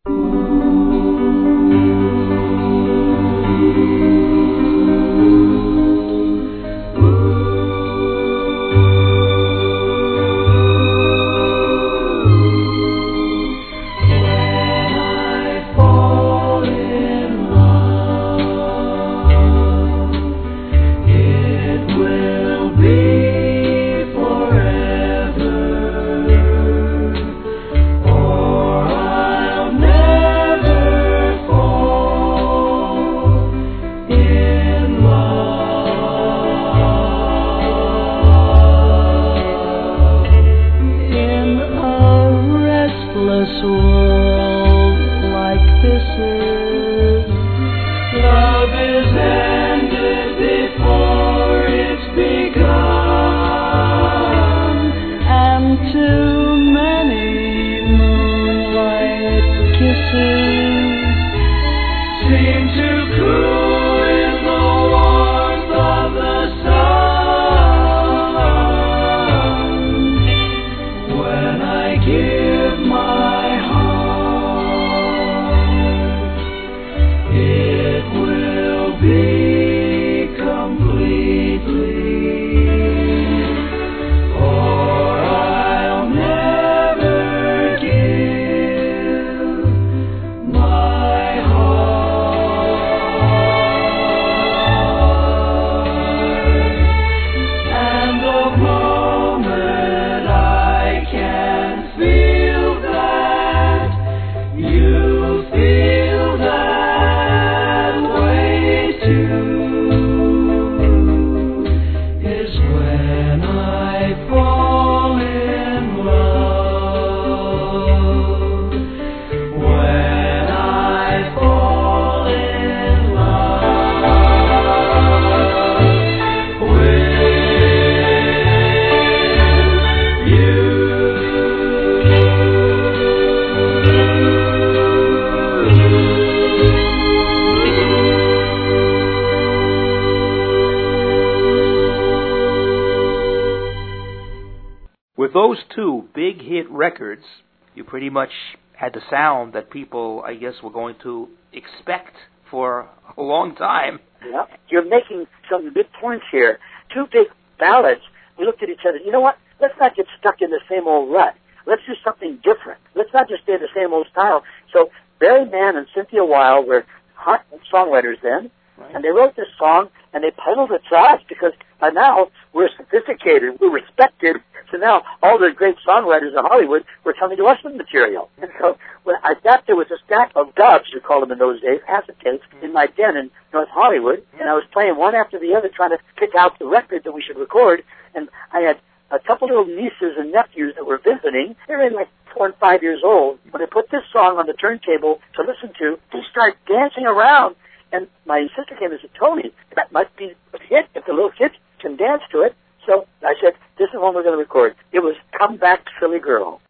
With those two big hit records, you pretty much had the sound that people, I guess, were going to expect for a long time. Yeah. You're making some good points here. Two big ballads. We looked at each other. You know what? Let's not get stuck in the same old rut. Let's do something different. Let's not just stay in the same old style. So Barry Mann and Cynthia Weil were hot songwriters then, and they wrote this song, and they peddled it to us because by now we're sophisticated, we're respected. So now all the great songwriters in Hollywood were coming to us with material. And so when I got there was a stack of dubs, you called them in those days, acetates, in my den in North Hollywood, and I was playing one after the other trying to pick out the record that we should record. And I had a couple little nieces and nephews that were visiting. They were like 4 and 5 years old. When I put this song on the turntable to listen to, they start dancing around. And my sister came and said, Tony, that must be a hit if the little kids can dance to it. So I said, this is one we're going to record. It was Come Back, Silly Girl.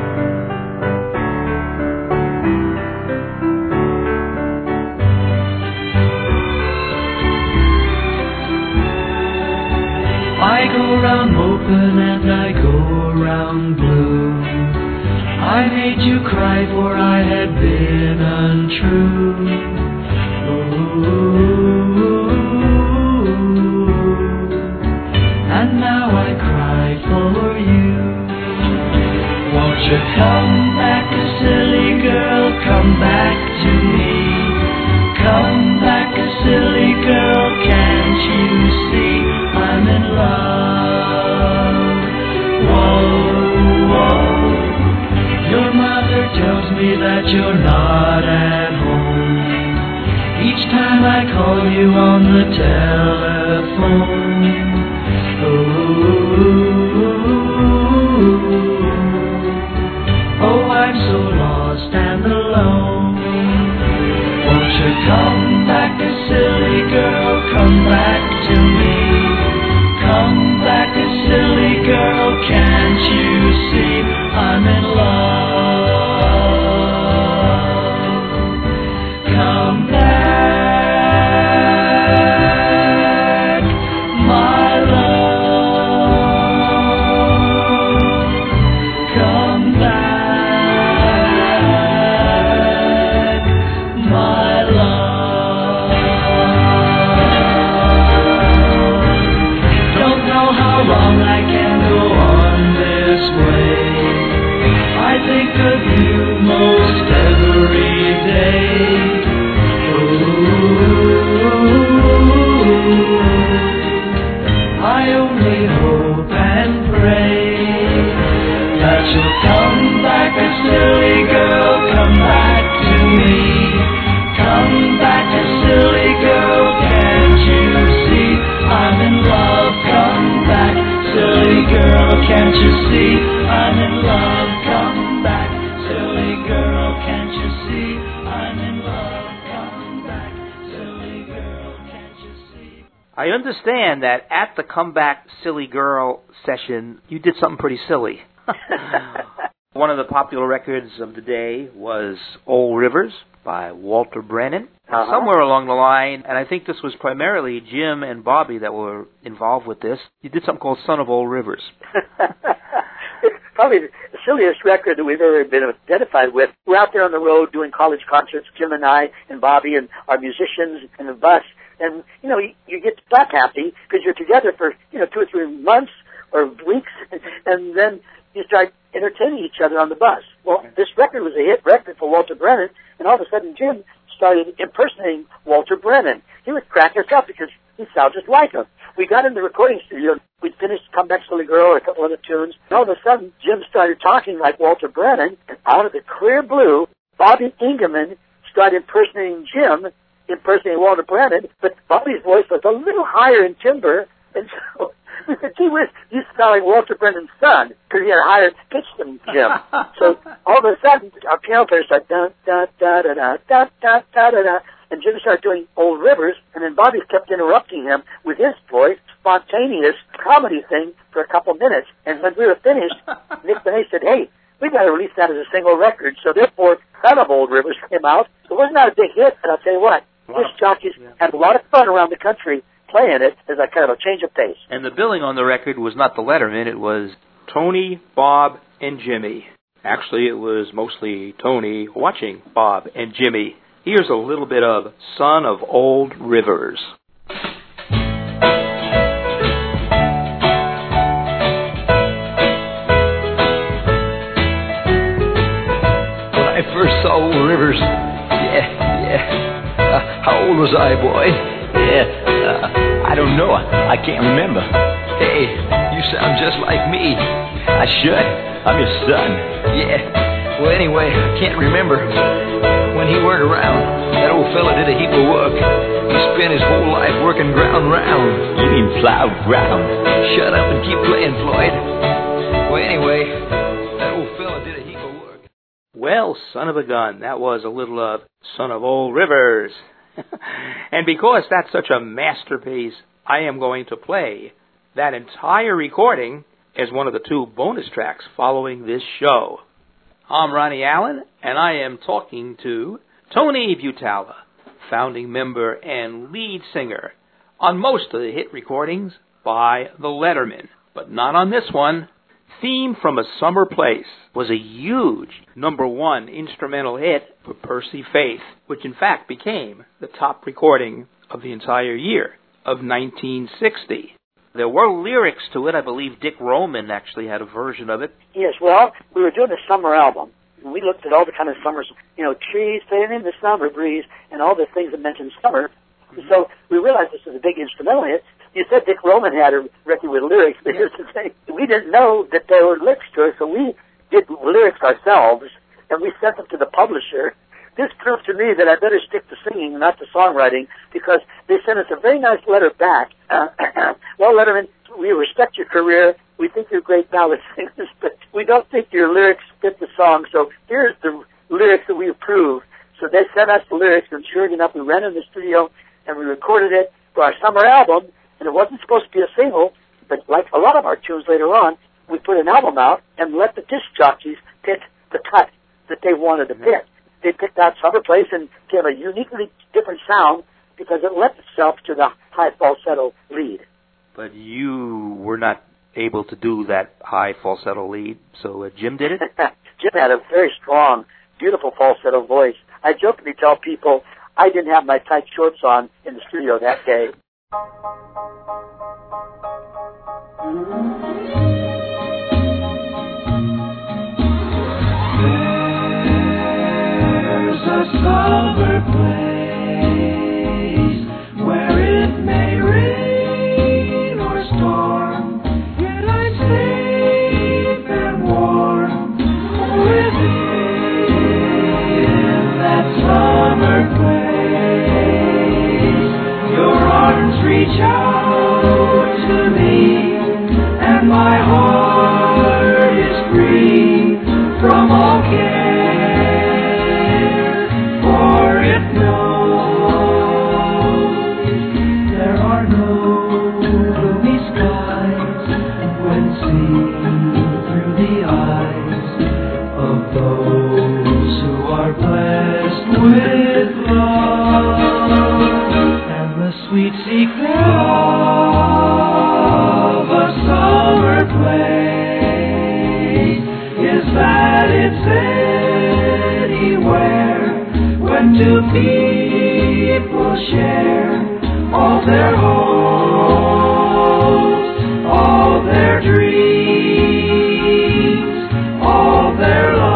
I go round moping and I go round blue. I made you cry for I had been untrue. And now I cry for you. Won't you come back, silly girl, come back to me. Come back, silly girl, can't you see I'm in love? Whoa, whoa. Your mother tells me that you're not at home. Each time I call you on the telephone. Oh, I'm so lost and alone. Won't you come back, silly girl, come back to me. Come back, silly girl, can't you see I'm in love? Come back. Can't you see I'm in love? Come back, silly girl. Can't you see I'm in love? Come back, silly girl. Can't you see? I understand that at the Come Back, Silly Girl session, you did something pretty silly. One of the popular records of the day was Old Rivers by Walter Brennan. Somewhere along the line, and I think this was primarily Jim and Bobby that were involved with this, you did something called Son of Old Rivers. It's probably the silliest record that we've ever been identified with. We're out there on the road doing college concerts, Jim and I and Bobby and our musicians in the bus, and, you know, you get slap happy because you're together for, 2 or 3 months or weeks, and then you start entertaining each other on the bus. Well, this record was a hit record for Walter Brennan, and all of a sudden Jim started impersonating Walter Brennan. He would crack us up because he sounded just like him. We got in the recording studio. We'd finished Come Back, Silly Girl or a couple other tunes, and all of a sudden Jim started talking like Walter Brennan, and out of the clear blue, Bobby Ingerman started impersonating Jim, impersonating Walter Brennan, but Bobby's voice was a little higher in timbre, and so we said, gee whiz, he's spelling Walter Brennan's son, because he had a higher pitch than Jim. So all of a sudden, our piano player started da-da-da-da-da-da-da-da-da, and Jim started doing Old Rivers, and then Bobby kept interrupting him with his voice, spontaneous comedy thing for a couple minutes. And when we were finished, Nick Benet said, hey, we got to release that as a single record. So therefore, Son of Old Rivers came out. It was not a big hit, but I'll tell you what, disc jockeys had a lot of fun around the country playing it as a kind of a change of pace. And the billing on the record was not the Letterman, it was Tony, Bob, and Jimmy. Actually, it was mostly Tony watching Bob and Jimmy. Here's a little bit of Son of Old Rivers. When I first saw Old Rivers, How old was I, boy? Yeah, I don't know. I can't remember. Hey, you sound just like me. I should. I'm your son. Yeah. Well, anyway, I can't remember. When he weren't around, that old fella did a heap of work. He spent his whole life working ground round. You mean plowed ground? Shut up and keep playing, Floyd. Well, anyway, that old fella did a heap of work. Well, son of a gun, that was a little of Son of Old Rivers. And because that's such a masterpiece, I am going to play that entire recording as one of the 2 bonus tracks following this show. I'm Ronnie Allen, and I am talking to Tony Butala, founding member and lead singer on most of the hit recordings by the Lettermen, but not on this one. Theme from a Summer Place was a huge #1 instrumental hit for Percy Faith, which in fact became the top recording of the entire year of 1960. There were lyrics to it. I believe Dick Roman actually had a version of it. Yes, well, we were doing a summer album, and we looked at all the kind of summers, trees playing in the summer breeze, and all the things that mentioned summer. Mm-hmm. So we realized this was a big instrumental hit. You said Dick Roman had a record with lyrics, but here's the thing. We didn't know that there were lyrics to it, so we did lyrics ourselves, and we sent them to the publisher. This proved to me that I better stick to singing, not to songwriting, because they sent us a very nice letter back. Well, Letterman, we respect your career. We think you're great ballad singers, but we don't think your lyrics fit the song. So here's the lyrics that we approve. So they sent us the lyrics, and sure enough, we ran in the studio, and we recorded it for our summer album, and it wasn't supposed to be a single, but like a lot of our tunes later on, we put an album out and let the disc jockeys pick the cut that they wanted to pick. They picked out Summer Place and gave a uniquely different sound because it lent itself to the high falsetto lead. But you were not able to do that high falsetto lead, so Jim did it? Jim had a very strong, beautiful falsetto voice. I jokingly tell people I didn't have my tight shorts on in the studio that day. There's a summer place where it may rain or storm, yet I'm safe and warm within that summer place. Your arms reach out to me, and my heart is free from all care. With love and the sweet secret of a summer place is that it's anywhere when 2 people share all their hopes, all their dreams, all their love.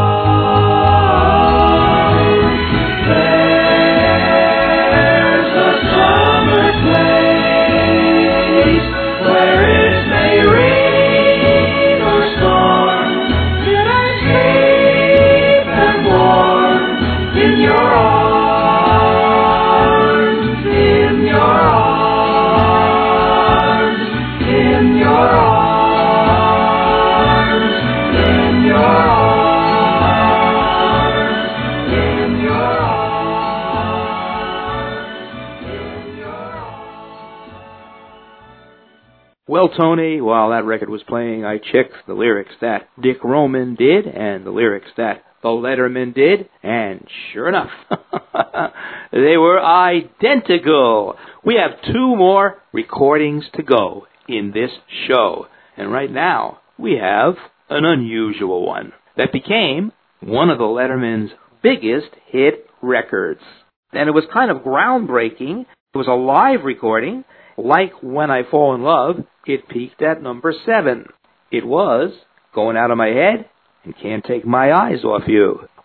Well, Tony, while that record was playing, I checked the lyrics that Dick Roman did and the lyrics that the Lettermen did, and sure enough, they were identical. We have 2 more recordings to go in this show, and right now we have an unusual one that became one of the Lettermen's biggest hit records. And it was kind of groundbreaking. It was a live recording. Like When I Fall in Love, it peaked at #7. It was Going Out of My Head and Can't Take My Eyes Off You.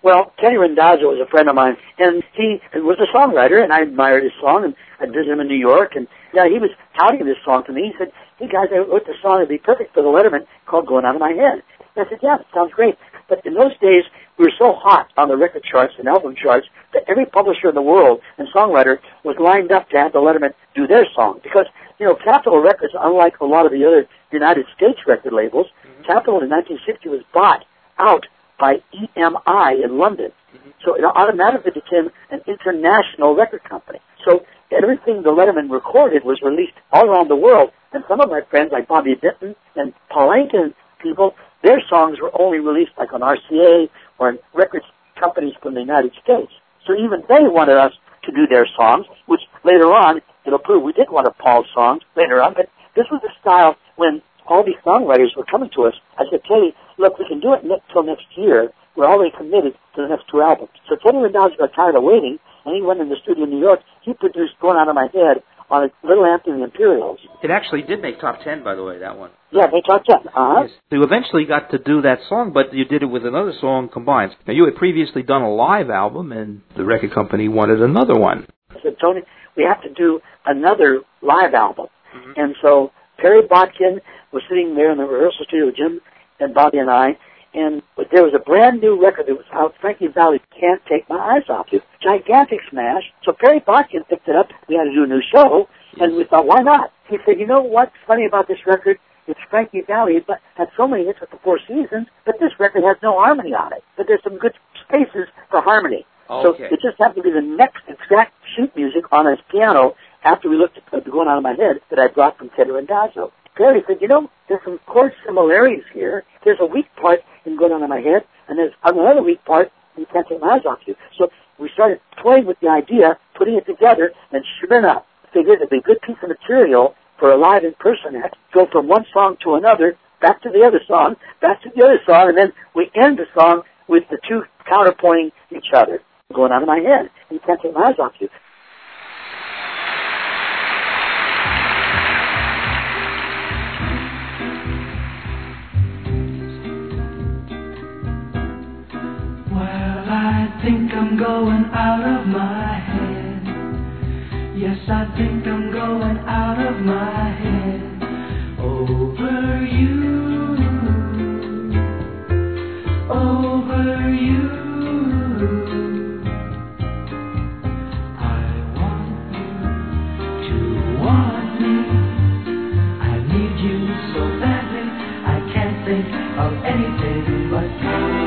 Well, Teddy Randazzo was a friend of mine, and he was a songwriter, and I admired his song, and I visited him in New York, and he was touting this song to me. He said, hey, guys, I wrote this song. It'd be perfect for the Letterman called Going Out of My Head. And I said, yeah, it sounds great. But in those days, we were so hot on the record charts and album charts that every publisher in the world and songwriter was lined up to have the Letterman do their song. Because, Capitol Records, unlike a lot of the other United States record labels, Capitol in 1960 was bought out by EMI in London. So it automatically became an international record company. So everything the Letterman recorded was released all around the world. And some of my friends, like Bobby Vinton and Paul Anka people, their songs were only released like on RCA or in record companies from the United States. So even they wanted us to do their songs, which later on, it'll prove we did one of Paul's songs later on. But this was the style when all these songwriters were coming to us. I said, Teddy, look, we can do it until next year. We're already committed to the next 2 albums. So Teddy Randazzo got tired of waiting, and he went in the studio in New York. He produced Going Out of My Head on Little Anthony Imperials. It actually did make top 10, by the way, that one. Yeah, they top 10. Yes. You eventually got to do that song, but you did it with another song combined. Now, you had previously done a live album, and the record company wanted another one. I said, Tony, we have to do another live album. And so Perry Botkin was sitting there in the rehearsal studio with Jim and Bobby and I, and there was a brand new record that was out, Frankie Valli, Can't Take My Eyes Off You. Gigantic smash. So Perry Botkin picked it up. We had to do a new show, and we thought, why not? He said, you know what's funny about this record? It's Frankie Valli, but had so many hits with the Four Seasons, but this record has no harmony on it. But there's some good spaces for harmony. So it just happened to be the next exact sheet music on his piano after we looked at Going Out of My Head that I brought from Teddy Randazzo. Perry said, there's some chord similarities here. There's a weak part in Going Out of My Head, and there's another weak part in Can't Take My Eyes Off You. So we started toying with the idea, putting it together, and sure enough, figured it'd be a good piece of material for a live in-person act. Go from one song to another, back to the other song, back to the other song, and then we end the song with the two counterpointing each other. Going Out of My Head, and Can't Take My Eyes Off You. I think I'm going out of my head. Yes, I think I'm going out of my head. Over you, over you. I want you to want me. I need you so badly. I can't think of anything but you.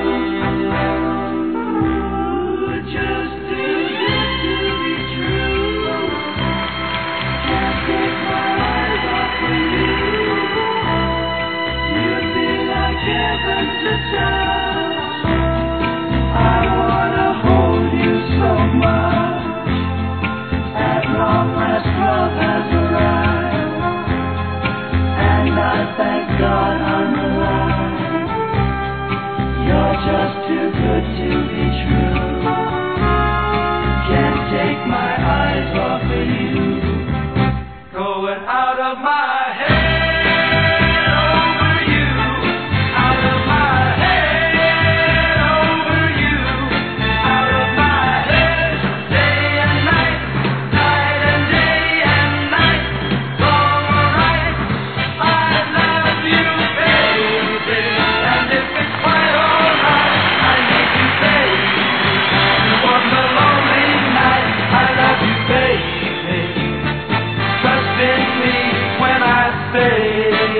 Thank God I'm alive. You're just too good to be true. Can't take my eyes off of you. Going out of my head, over you. Out of my head, over you. Out of my head, day and night, night and day and night. All right, I love you, baby. And if it's quite all right, I need you, baby. On the lonely night, I love you, baby. Trust in me when I say,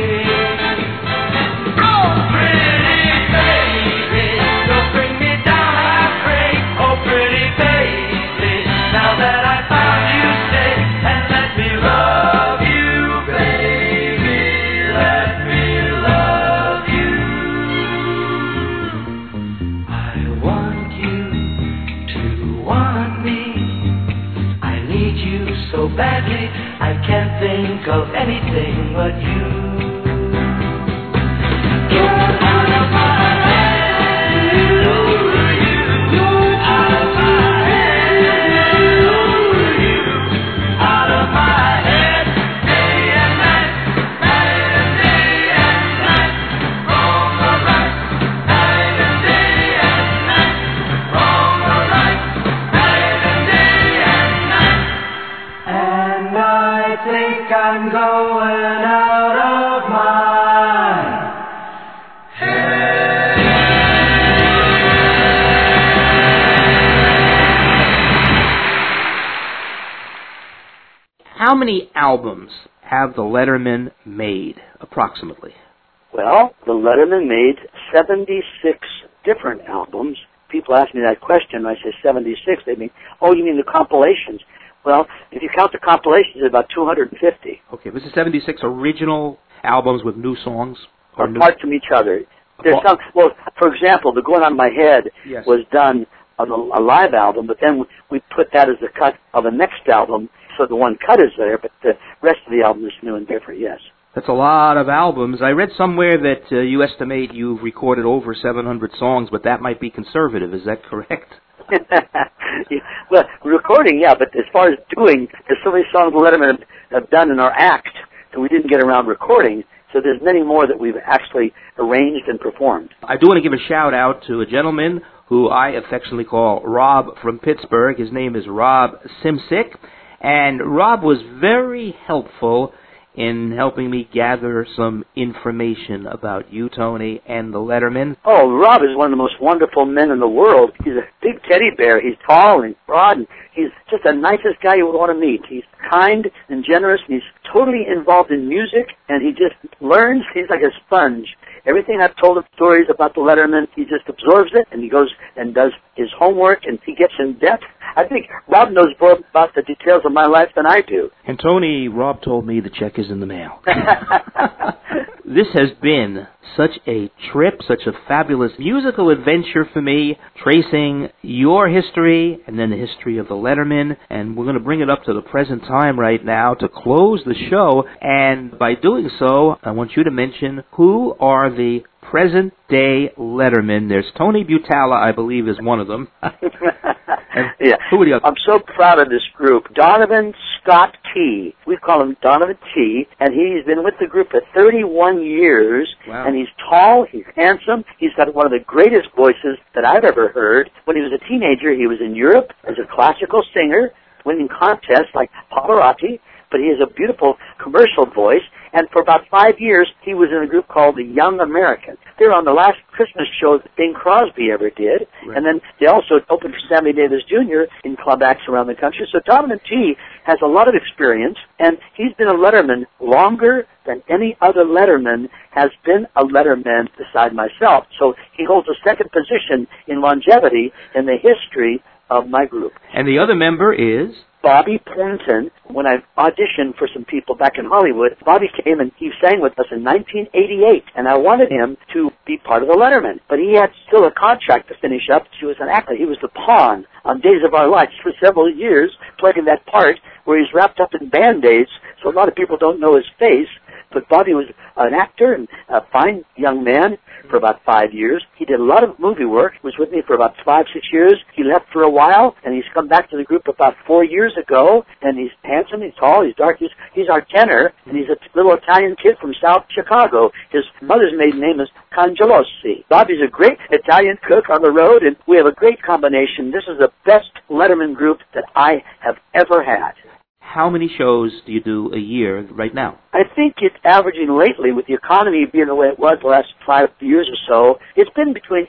oh, pretty baby, don't bring me down, I pray. Oh, pretty baby, now that I found you, stay and let me love you, baby. Let me love you. I want you to want me. I need you so badly. I can't think of anything but you. Get out of my head, over you. Out of my head, over you. Out of my head, day and night, night and day and night. All right, night and day and night. think I'm going out of my head. How many albums have the Lettermen made, approximately? Well, the Lettermen made 76 different albums. People ask me that question, and I say 76. They mean, oh, you mean the compilations? Well, if you count the compilations, it's about 250. Okay, this is 76 original albums with new songs? Or apart from each other. There's some, well, for example, The Going On My Head was done on a live album, but then we put that as the cut of the next album, so the one cut is there, but the rest of the album is new and different, yes. That's a lot of albums. I read somewhere that you estimate you've recorded over 700 songs, but that might be conservative. Is that correct? Yeah, well, recording, yeah, but as far as doing, there's so many songs the Lettermen have done in our act that we didn't get around recording, so there's many more that we've actually arranged and performed. I do want to give a shout-out to a gentleman who I affectionately call Rob from Pittsburgh. His name is Rob Simsick, and Rob was very helpful in helping me gather some information about you, Tony, and the Lettermen. Oh, Rob is one of the most wonderful men in the world. He's a big teddy bear. He's tall and broad, and he's just the nicest guy you would want to meet. He's kind and generous, and he's totally involved in music, and he just learns. He's like a sponge. Everything I've told him stories about the Lettermen, he just absorbs it, and he goes and does his homework, and he gets in depth. I think Rob knows more about the details of my life than I do. And Tony, Rob told me the check is in the mail. This has been such a trip, such a fabulous musical adventure for me, tracing your history and then the history of the Lettermen, and we're going to bring it up to the present time right now to close the show, and by doing so, I want you to mention who are the present-day Lettermen. There's Tony Butala, I believe, is one of them. Yeah. Who are the others? I'm so proud of this group. Donovan Scott T. We call him Donovan T. And he's been with the group for 31 years. Wow. And he's tall, he's handsome, he's got one of the greatest voices that I've ever heard. When he was a teenager, he was in Europe as a classical singer, winning contests like Pavarotti. But he has a beautiful commercial voice, and for about 5 years, he was in a group called the Young Americans. They were on the last Christmas show that Bing Crosby ever did, and then they also opened for Sammy Davis Jr. in club acts around the country. So Donovan T. has a lot of experience, and he's been a Letterman longer than any other Letterman has been a Letterman beside myself. So he holds a second position in longevity in the history of my group. And the other member is? Bobby Thornton. When I auditioned for some people back in Hollywood, Bobby came and he sang with us in 1988, and I wanted him to be part of the Lettermen. But he had still a contract to finish up. He was an actor. He was the pawn on Days of Our Lives for several years, playing that part where he's wrapped up in Band-Aids, so a lot of people don't know his face. But Bobby was an actor and a fine young man for about 5 years. He did a lot of movie work. He was with me for about 5-6 years. He left for a while, and he's come back to the group about 4 years ago. And he's handsome, he's tall, he's dark. He's our tenor, and he's a little Italian kid from South Chicago. His mother's maiden name is Cangelosi. Bobby's a great Italian cook on the road, and we have a great combination. This is the best Letterman group that I have ever had. How many shows do you do a year right now? I think it's averaging lately, with the economy being the way it was the last 5 years or so, it's been between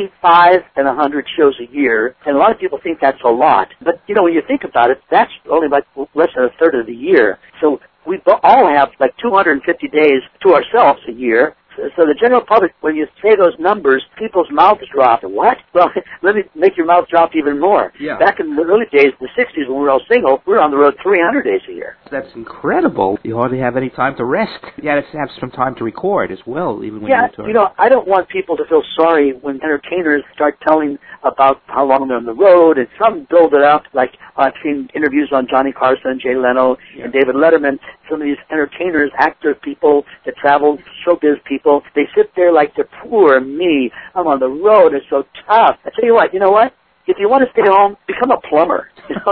85 and 100 shows a year, and a lot of people think that's a lot. But, you know, when you think about it, that's only about less than a third of the year. So we all have like 250 days to ourselves a year. So the general public, when you say those numbers, people's mouths drop. What? Well, let me make your mouth drop even more. Yeah. Back in the early days, the 60s, when we were all single, we were on the road 300 days a year. That's incredible. You hardly have any time to rest. You had to have some time to record as well, even when you're touring. You know, I don't want people to feel sorry when entertainers start telling about how long they're on the road, and some build it up, like I've seen interviews on Johnny Carson, Jay Leno, and David Letterman. Some of these entertainers, actor people that travel, showbiz people, they sit there like they're poor me. I'm on the road. It's so tough. I tell you what? If you want to stay home, become a plumber. You know,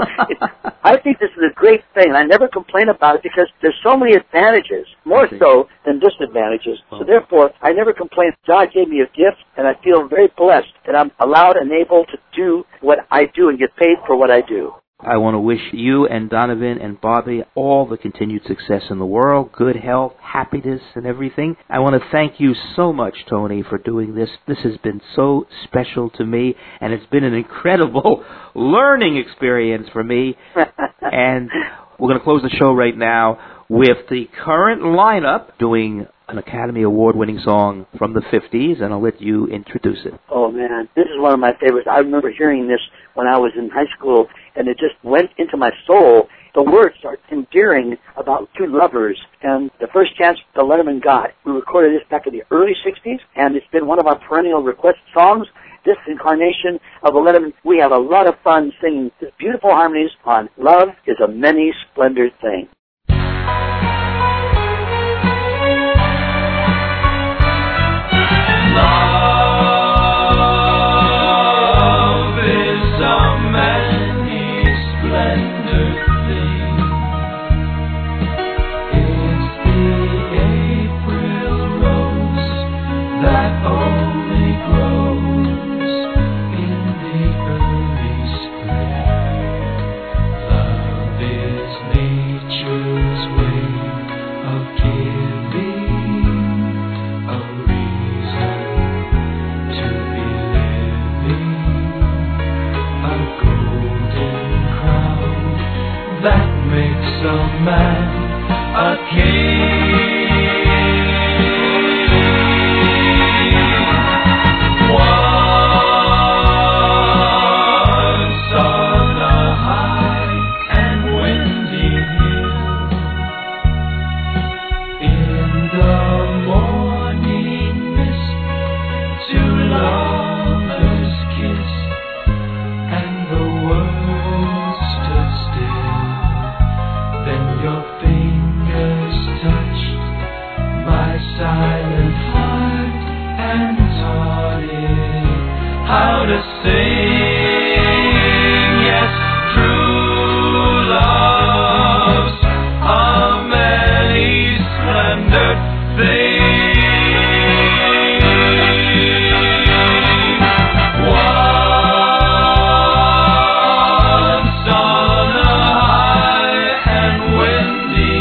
I think this is a great thing, and I never complain about it because there's so many advantages, more so than disadvantages. So therefore, I never complain. God gave me a gift, and I feel very blessed that I'm allowed and able to do what I do and get paid for what I do. I want to wish you and Donovan and Bobby all the continued success in the world, good health, happiness, and everything. I want to thank you so much, Tony, for doing this. This has been so special to me, and it's been an incredible learning experience for me. And we're going to close the show right now with the current lineup doing an Academy Award-winning song from the 50s, and I'll let you introduce it. Oh, man, this is one of my favorites. I remember hearing this when I was in high school, and it just went into my soul. The words are endearing about two lovers, and the first chance the Letterman got. We recorded this back in the early 60s, and it's been one of our perennial request songs. This incarnation of the Letterman, we have a lot of fun singing these beautiful harmonies on Love is a Many-Splendored Thing. Love is a many-splendored thing. It's the April rose that only grows in the early spring. Love is nature's way of giving a reason to be living, a golden crown that makes a man a king. Once on a high and windy hill, in the morning mist, two lovers kissed, and the world stood still. Then your fingers touched my silent heart and taught it how to sing. Yes, true love's a many-splendored thing. Once on a high and windy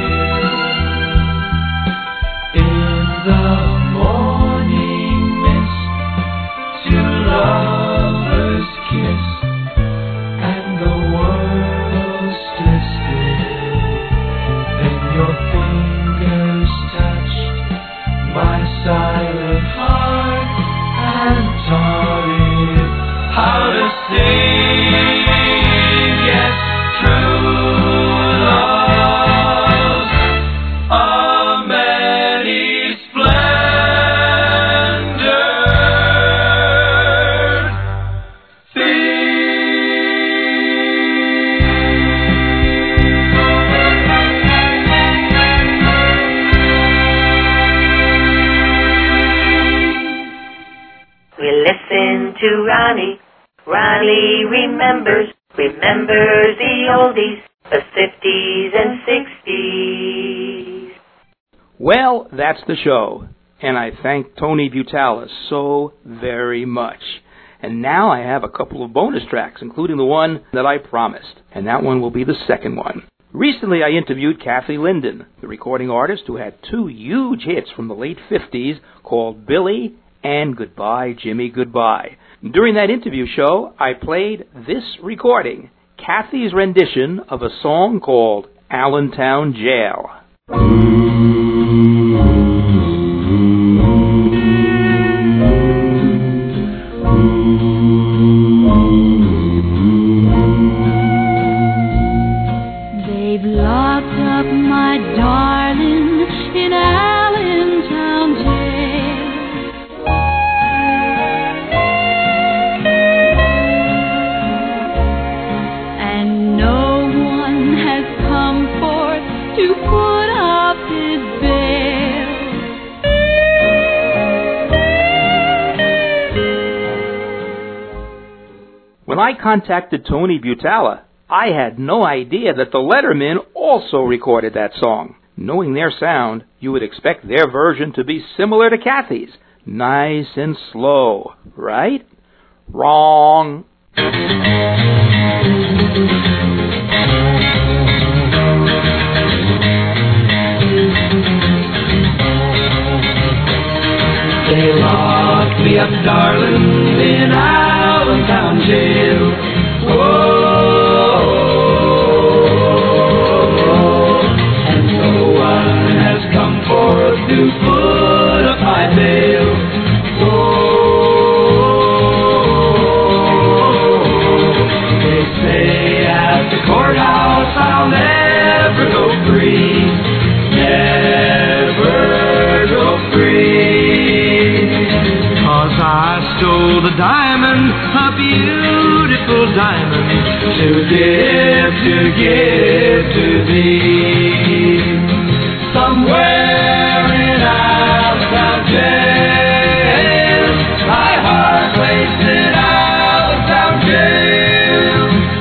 hill, in the morning mist, two lovers kissed, and the world stood still. Then your fingers touched my silent heart and taught it how to sing. Yes, true love's a many-splendored We listen to Ronnie. Ronnie remembers the oldies, the 50s and 60s. Well, that's the show, and I thank Tony Butala so very much. And now I have a couple of bonus tracks, including the one that I promised, and that one will be the second one. Recently I interviewed Kathy Linden, the recording artist who had two huge hits from the late 50s called Billy and Goodbye, Jimmy, Goodbye. During that interview show, I played this recording, Kathy's rendition of a song called Allentown Jail. They've locked up my darling in Allentown jail. And no one has come forth to put up his bail. When I contacted Tony Butala, I had no idea that the Lettermen also recorded that song. Knowing their sound, you would expect their version to be similar to Kathy's. Nice and slow, right? Wrong. They locked me up, darling, in Allentown jail. And no one has come forth to put up my bail. They say at the courthouse I'll never go free, never go free. 'Cause I stole the diamond, a beautiful diamond, to give to thee. Somewhere in Allentown jail, my heart waits in Allentown jail.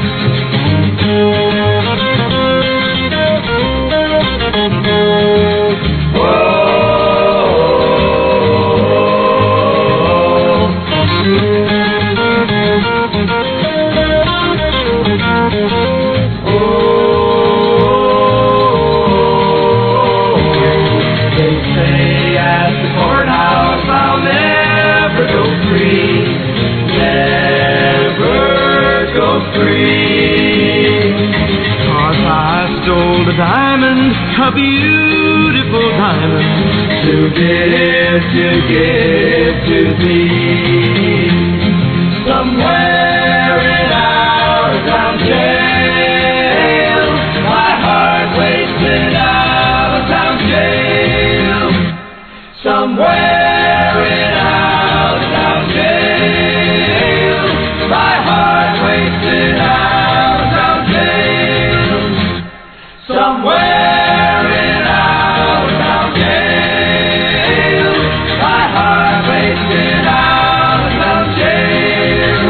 The diamond, a beautiful diamond, to give to thee. Somewhere in Allentown jail, my heart waits in Allentown jail. Somewhere in Allentown jail, my heart waits in Allentown jail. Somewhere in Allentown jail, my heart waits in Allentown jail.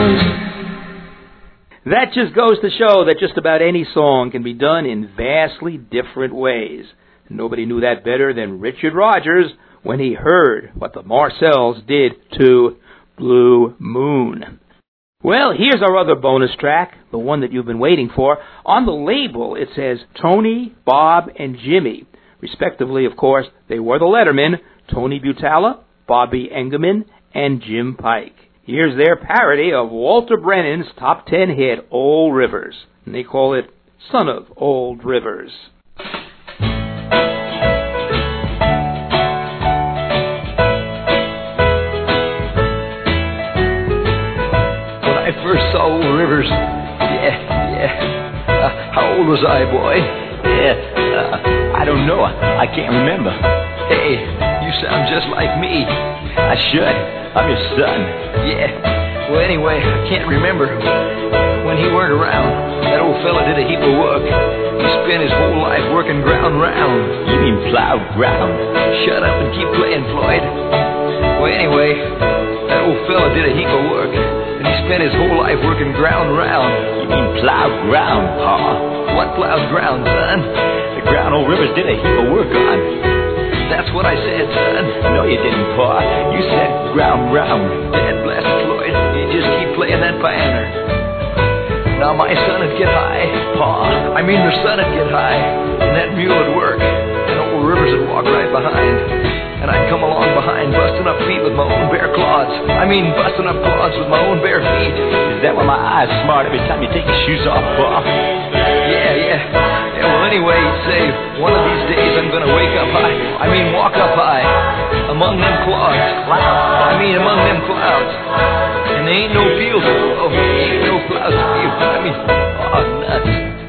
That just goes to show that just about any song can be done in vastly different ways. Nobody knew that better than Richard Rodgers when he heard what the Marcells did to Blue Moon. Well, here's our other bonus track, the one that you've been waiting for. On the label, it says Tony, Bob, and Jimmy. Respectively, of course, they were the Lettermen, Tony Butala, Bobby Engerman, and Jim Pike. Here's their parody of Walter Brennan's top 10 hit, Old Rivers. And they call it Son of Old Rivers. First saw Old Rivers. How old was I, boy? I don't know. I can't remember. Hey, you sound just like me. I should. I'm your son. Well, anyway, I can't remember when he weren't around. That old fella did a heap of work. He spent his whole life working ground round. You mean plowed ground? Shut up and keep playing, Floyd. Well, anyway, that old fella did a heap of work. And he spent his whole life working ground round. You mean plowed ground, Pa? What plowed ground, son? The ground Old Rivers did a heap of work on. That's what I said, son. No, you didn't, Pa. You said ground round. Dad blast Floyd. You just keep playing that piano. Now my son would get high, Pa. I mean the son would get high. And that mule would work. And Old Rivers would walk right behind. And I'd come along behind, busting up feet with my own bare claws. I mean, busting up claws with my own bare feet. Is that why my eyes smart every time you take your shoes off, Pa? Yeah, well, anyway, he'd say, one of these days I'm gonna wake up high. I mean, walk up high. Among them clouds. Among them clouds. And there ain't no fields below. Ain't no clouds to feel. Nuts.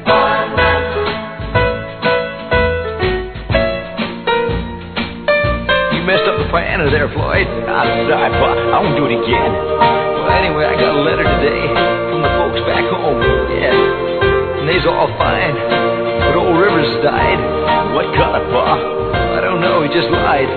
Messed up the piano there, Floyd. I'm sorry, Pa. I won't do it again. Well, anyway, I got a letter today from the folks back home. And they's all fine. But Old Rivers died. What color, Pa? I don't know. He just died.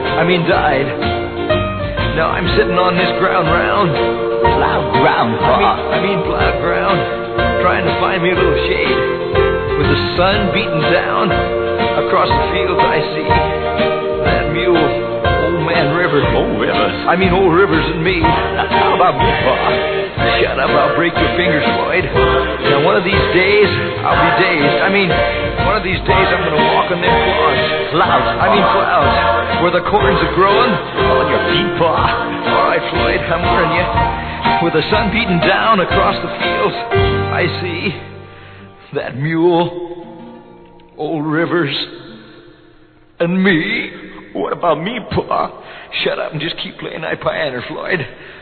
Now I'm sitting on this ground round. Plowed ground, Pa. I mean plowed ground. Trying to find me a little shade. With the sun beating down across the fields I see. That mule, Old Man Rivers, rivers. Oh, rivers. I mean old Rivers and me. How about me, Pa? Shut up, I'll break your fingers, Floyd. Now, one of these days, I'll be dazed. I mean, one of these days I'm gonna walk on them clouds. Clouds, where the corns are growing. On your feet, Pa. All right, Floyd, I'm warning you. With the sun beating down across the fields, I see that mule, old Rivers, and me. What about me, Pa? Shut up and just keep playing that piano, Floyd.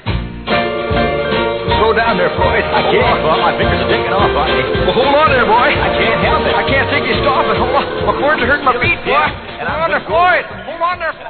Slow down there, Floyd. I can't, Pa. My fingers are taking off on me. Well, hold on there, boy. I can't help it. I can't take you stopping. Hold on. My corns are hurting my feet, boy. Hold on there, Floyd. Hold on there, Floyd.